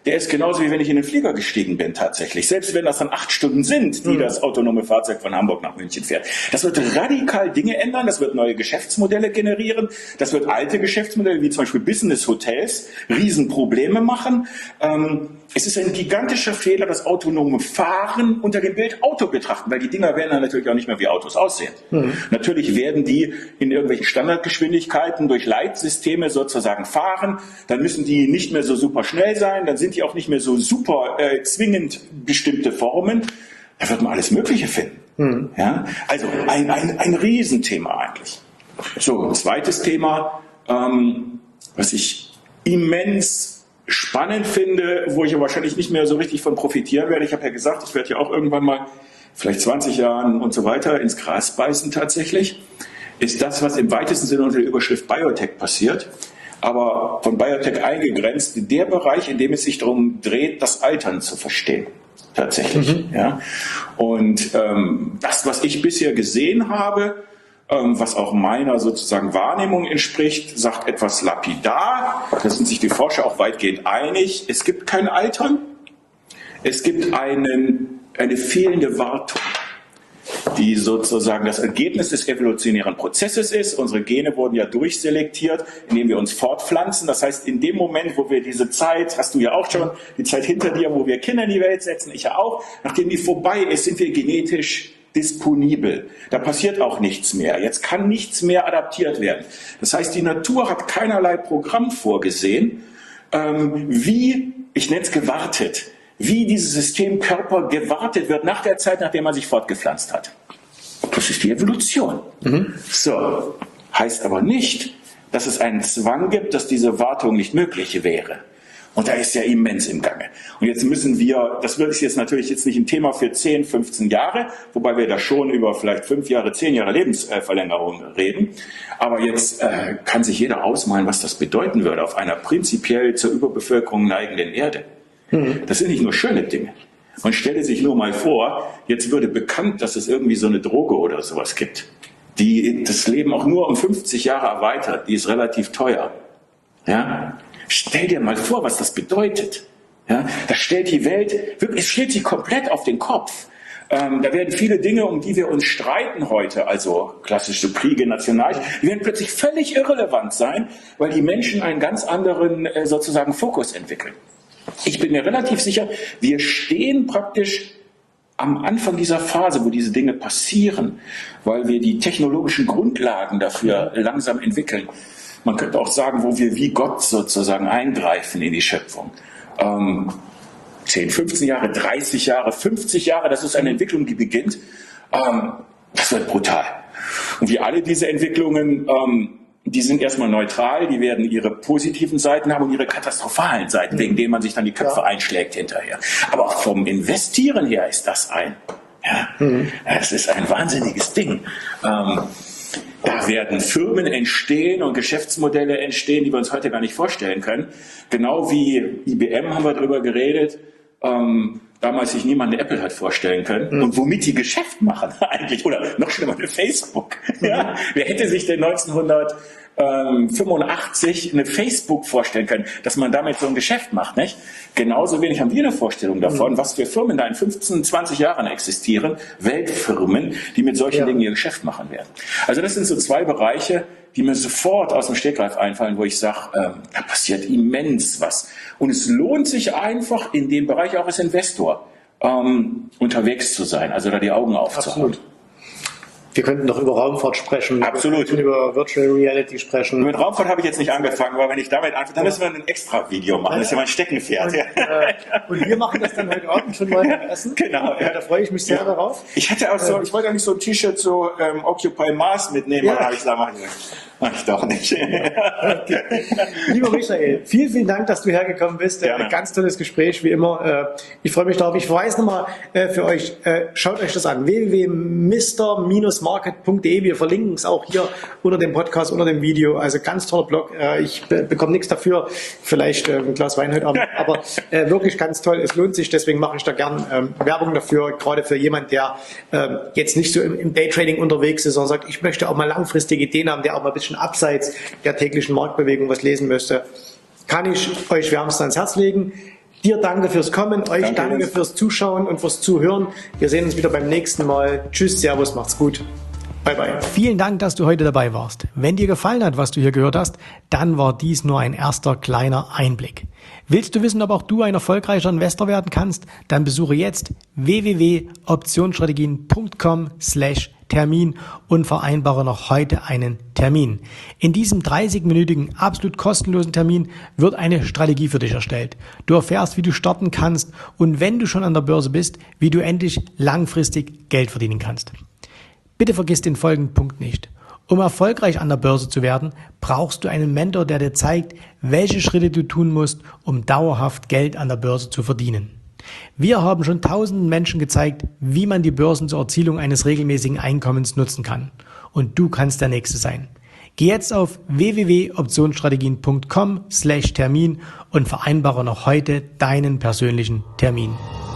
der ist genauso wie wenn ich in den Flieger gestiegen bin tatsächlich. Selbst wenn das dann acht Stunden sind, die mhm. das autonome Fahrzeug von Hamburg nach München fährt. Das wird radikal Dinge ändern, das wird neue Geschäftsmodelle generieren, das wird alte Geschäftsmodelle wie zum Beispiel Business Hotels Riesenprobleme machen. Ähm, es ist ein gigantischer Fehler, das autonome Fahren unter dem Bild Auto betrachten, weil die Dinger werden dann natürlich auch nicht mehr wie Autos aussehen. Mhm. Natürlich werden die in irgendwelchen Standardgeschwindigkeiten durch Leitsysteme sozusagen fahren, dann müssen die nicht mehr so super schnell sein, dann sind die auch nicht mehr so super äh, zwingend bestimmte Formen. Da wird man alles Mögliche finden. Mhm. Ja? Also ein, ein, ein Riesenthema eigentlich. So, ein zweites Thema, ähm, was ich immens spannend finde, wo ich ja wahrscheinlich nicht mehr so richtig von profitieren werde. Ich habe ja gesagt, ich werde ja auch irgendwann mal, vielleicht zwanzig Jahren und so weiter, ins Gras beißen tatsächlich, ist das, was im weitesten Sinne unter der Überschrift Biotech passiert, aber von Biotech eingegrenzt, der Bereich, in dem es sich darum dreht, das Altern zu verstehen. Tatsächlich. Mhm. Ja. Und ähm, das, was ich bisher gesehen habe, ähm, was auch meiner sozusagen Wahrnehmung entspricht, sagt etwas lapidar. Da sind sich die Forscher auch weitgehend einig. Es gibt kein Altern. Es gibt einen, eine fehlende Wartung, die sozusagen das Ergebnis des evolutionären Prozesses ist. Unsere Gene wurden ja durchselektiert, indem wir uns fortpflanzen. Das heißt, in dem Moment, wo wir diese Zeit, hast du ja auch schon, die Zeit hinter dir, wo wir Kinder in die Welt setzen, ich ja auch, nachdem die vorbei ist, sind wir genetisch disponibel. Da passiert auch nichts mehr. Jetzt kann nichts mehr adaptiert werden. Das heißt, die Natur hat keinerlei Programm vorgesehen, ähm, wie, ich nenne es gewartet, wie dieses System Körper gewartet wird nach der Zeit, nachdem man sich fortgepflanzt hat. Das ist die Evolution. Mhm. So, heißt aber nicht, dass es einen Zwang gibt, dass diese Wartung nicht möglich wäre. Und da ist ja immens im Gange. Und jetzt müssen wir, das wird jetzt natürlich jetzt nicht ein Thema für zehn, fünfzehn Jahre, wobei wir da schon über vielleicht fünf Jahre, zehn Jahre Lebensverlängerung reden. Aber jetzt äh, kann sich jeder ausmalen, was das bedeuten würde auf einer prinzipiell zur Überbevölkerung neigenden Erde. Das sind nicht nur schöne Dinge. Man stelle sich nur mal vor, jetzt würde bekannt, dass es irgendwie so eine Droge oder sowas gibt, die das Leben auch nur um fünfzig Jahre erweitert, die ist relativ teuer. Ja? Stell dir mal vor, was das bedeutet. Ja? Das stellt die Welt, wirklich, es stellt sie komplett auf den Kopf. Ähm, da werden viele Dinge, um die wir uns streiten heute, also klassische Kriege, Nationalkriege, die werden plötzlich völlig irrelevant sein, weil die Menschen einen ganz anderen äh, sozusagen Fokus entwickeln. Ich bin mir relativ sicher, wir stehen praktisch am Anfang dieser Phase, wo diese Dinge passieren, weil wir die technologischen Grundlagen dafür langsam entwickeln. Man könnte auch sagen, wo wir wie Gott sozusagen eingreifen in die Schöpfung. Ähm, zehn, fünfzehn Jahre, dreißig Jahre, fünfzig Jahre, das ist eine Entwicklung, die beginnt. Ähm, das wird brutal. Und wie alle diese Entwicklungen, ähm, die sind erstmal neutral, die werden ihre positiven Seiten haben und ihre katastrophalen Seiten, mhm. wegen denen man sich dann die Köpfe ja. einschlägt hinterher. Aber auch vom Investieren her ist das ein, ja, mhm. das ist ein wahnsinniges Ding. Ähm, da werden Firmen entstehen und Geschäftsmodelle entstehen, die wir uns heute gar nicht vorstellen können. Genau wie I B M haben wir darüber geredet, ähm, damals sich niemand eine Apple hat vorstellen können mhm. und womit die Geschäft machen eigentlich, oder noch schlimmer, eine Facebook. Mhm. Ja? Wer hätte sich denn neunzehnhundertfünfundachtzig eine Facebook vorstellen können, dass man damit so ein Geschäft macht, nicht? Genauso wenig haben wir eine Vorstellung davon, mhm. was für Firmen da in fünfzehn, zwanzig Jahren existieren, Weltfirmen, die mit solchen ja. Dingen ihr Geschäft machen werden. Also das sind so zwei Bereiche, die mir sofort aus dem Stegreif einfallen, wo ich sage, ähm, da passiert immens was. Und es lohnt sich einfach, in dem Bereich auch als Investor ähm, unterwegs zu sein, also da die Augen aufzuhaben. Absolut. Wir könnten doch über Raumfahrt sprechen. Absolut. Wir könnten über Virtual Reality sprechen. Mit Raumfahrt habe ich jetzt nicht angefangen, aber wenn ich damit anfange, dann müssen wir ein extra Video machen. Das ist ja mein Steckenpferd. Und, äh, und wir machen das dann heute Abend schon mal beim Essen. Genau. Ja, da freue ich mich sehr ja. darauf. Ich hatte auch so, ich wollte eigentlich so ein T-Shirt so ähm, Occupy Mars mitnehmen, ja. aber habe ich gesagt, mach ich nicht. Mach ich doch nicht. Okay. Lieber Michael, vielen, vielen Dank, dass du hergekommen bist. Gerne. Ein ganz tolles Gespräch, wie immer. Ich freue mich darauf. Ich verweise nochmal für euch, schaut euch das an, w w w punkt mister market punkt de. Wir verlinken es auch hier unter dem Podcast, unter dem Video. Also ganz toller Blog. Ich bekomme nichts dafür, vielleicht ein Glas Wein heute Abend, aber wirklich ganz toll. Es lohnt sich, deswegen mache ich da gern Werbung dafür, gerade für jemand, der jetzt nicht so im Daytrading unterwegs ist, sondern sagt, ich möchte auch mal langfristige Ideen haben, der auch mal ein bisschen abseits der täglichen Marktbewegung was lesen möchte, kann ich euch wärmstens ans Herz legen. Dir danke fürs Kommen, euch Danke. danke fürs Zuschauen und fürs Zuhören. Wir sehen uns wieder beim nächsten Mal. Tschüss, Servus, macht's gut. Bye, bye. Vielen Dank, dass du heute dabei warst. Wenn dir gefallen hat, was du hier gehört hast, dann war dies nur ein erster kleiner Einblick. Willst du wissen, ob auch du ein erfolgreicher Investor werden kannst? Dann besuche jetzt w w w punkt optionsstrategien punkt com slash Termin und vereinbare noch heute einen Termin. In diesem dreißig-minütigen, absolut kostenlosen Termin wird eine Strategie für dich erstellt. Du erfährst, wie du starten kannst und wenn du schon an der Börse bist, wie du endlich langfristig Geld verdienen kannst. Bitte vergiss den folgenden Punkt nicht. Um erfolgreich an der Börse zu werden, brauchst du einen Mentor, der dir zeigt, welche Schritte du tun musst, um dauerhaft Geld an der Börse zu verdienen. Wir haben schon tausenden Menschen gezeigt, wie man die Börsen zur Erzielung eines regelmäßigen Einkommens nutzen kann. Und du kannst der Nächste sein. Geh jetzt auf w w w punkt optionsstrategien punkt com slash Termin und vereinbare noch heute deinen persönlichen Termin.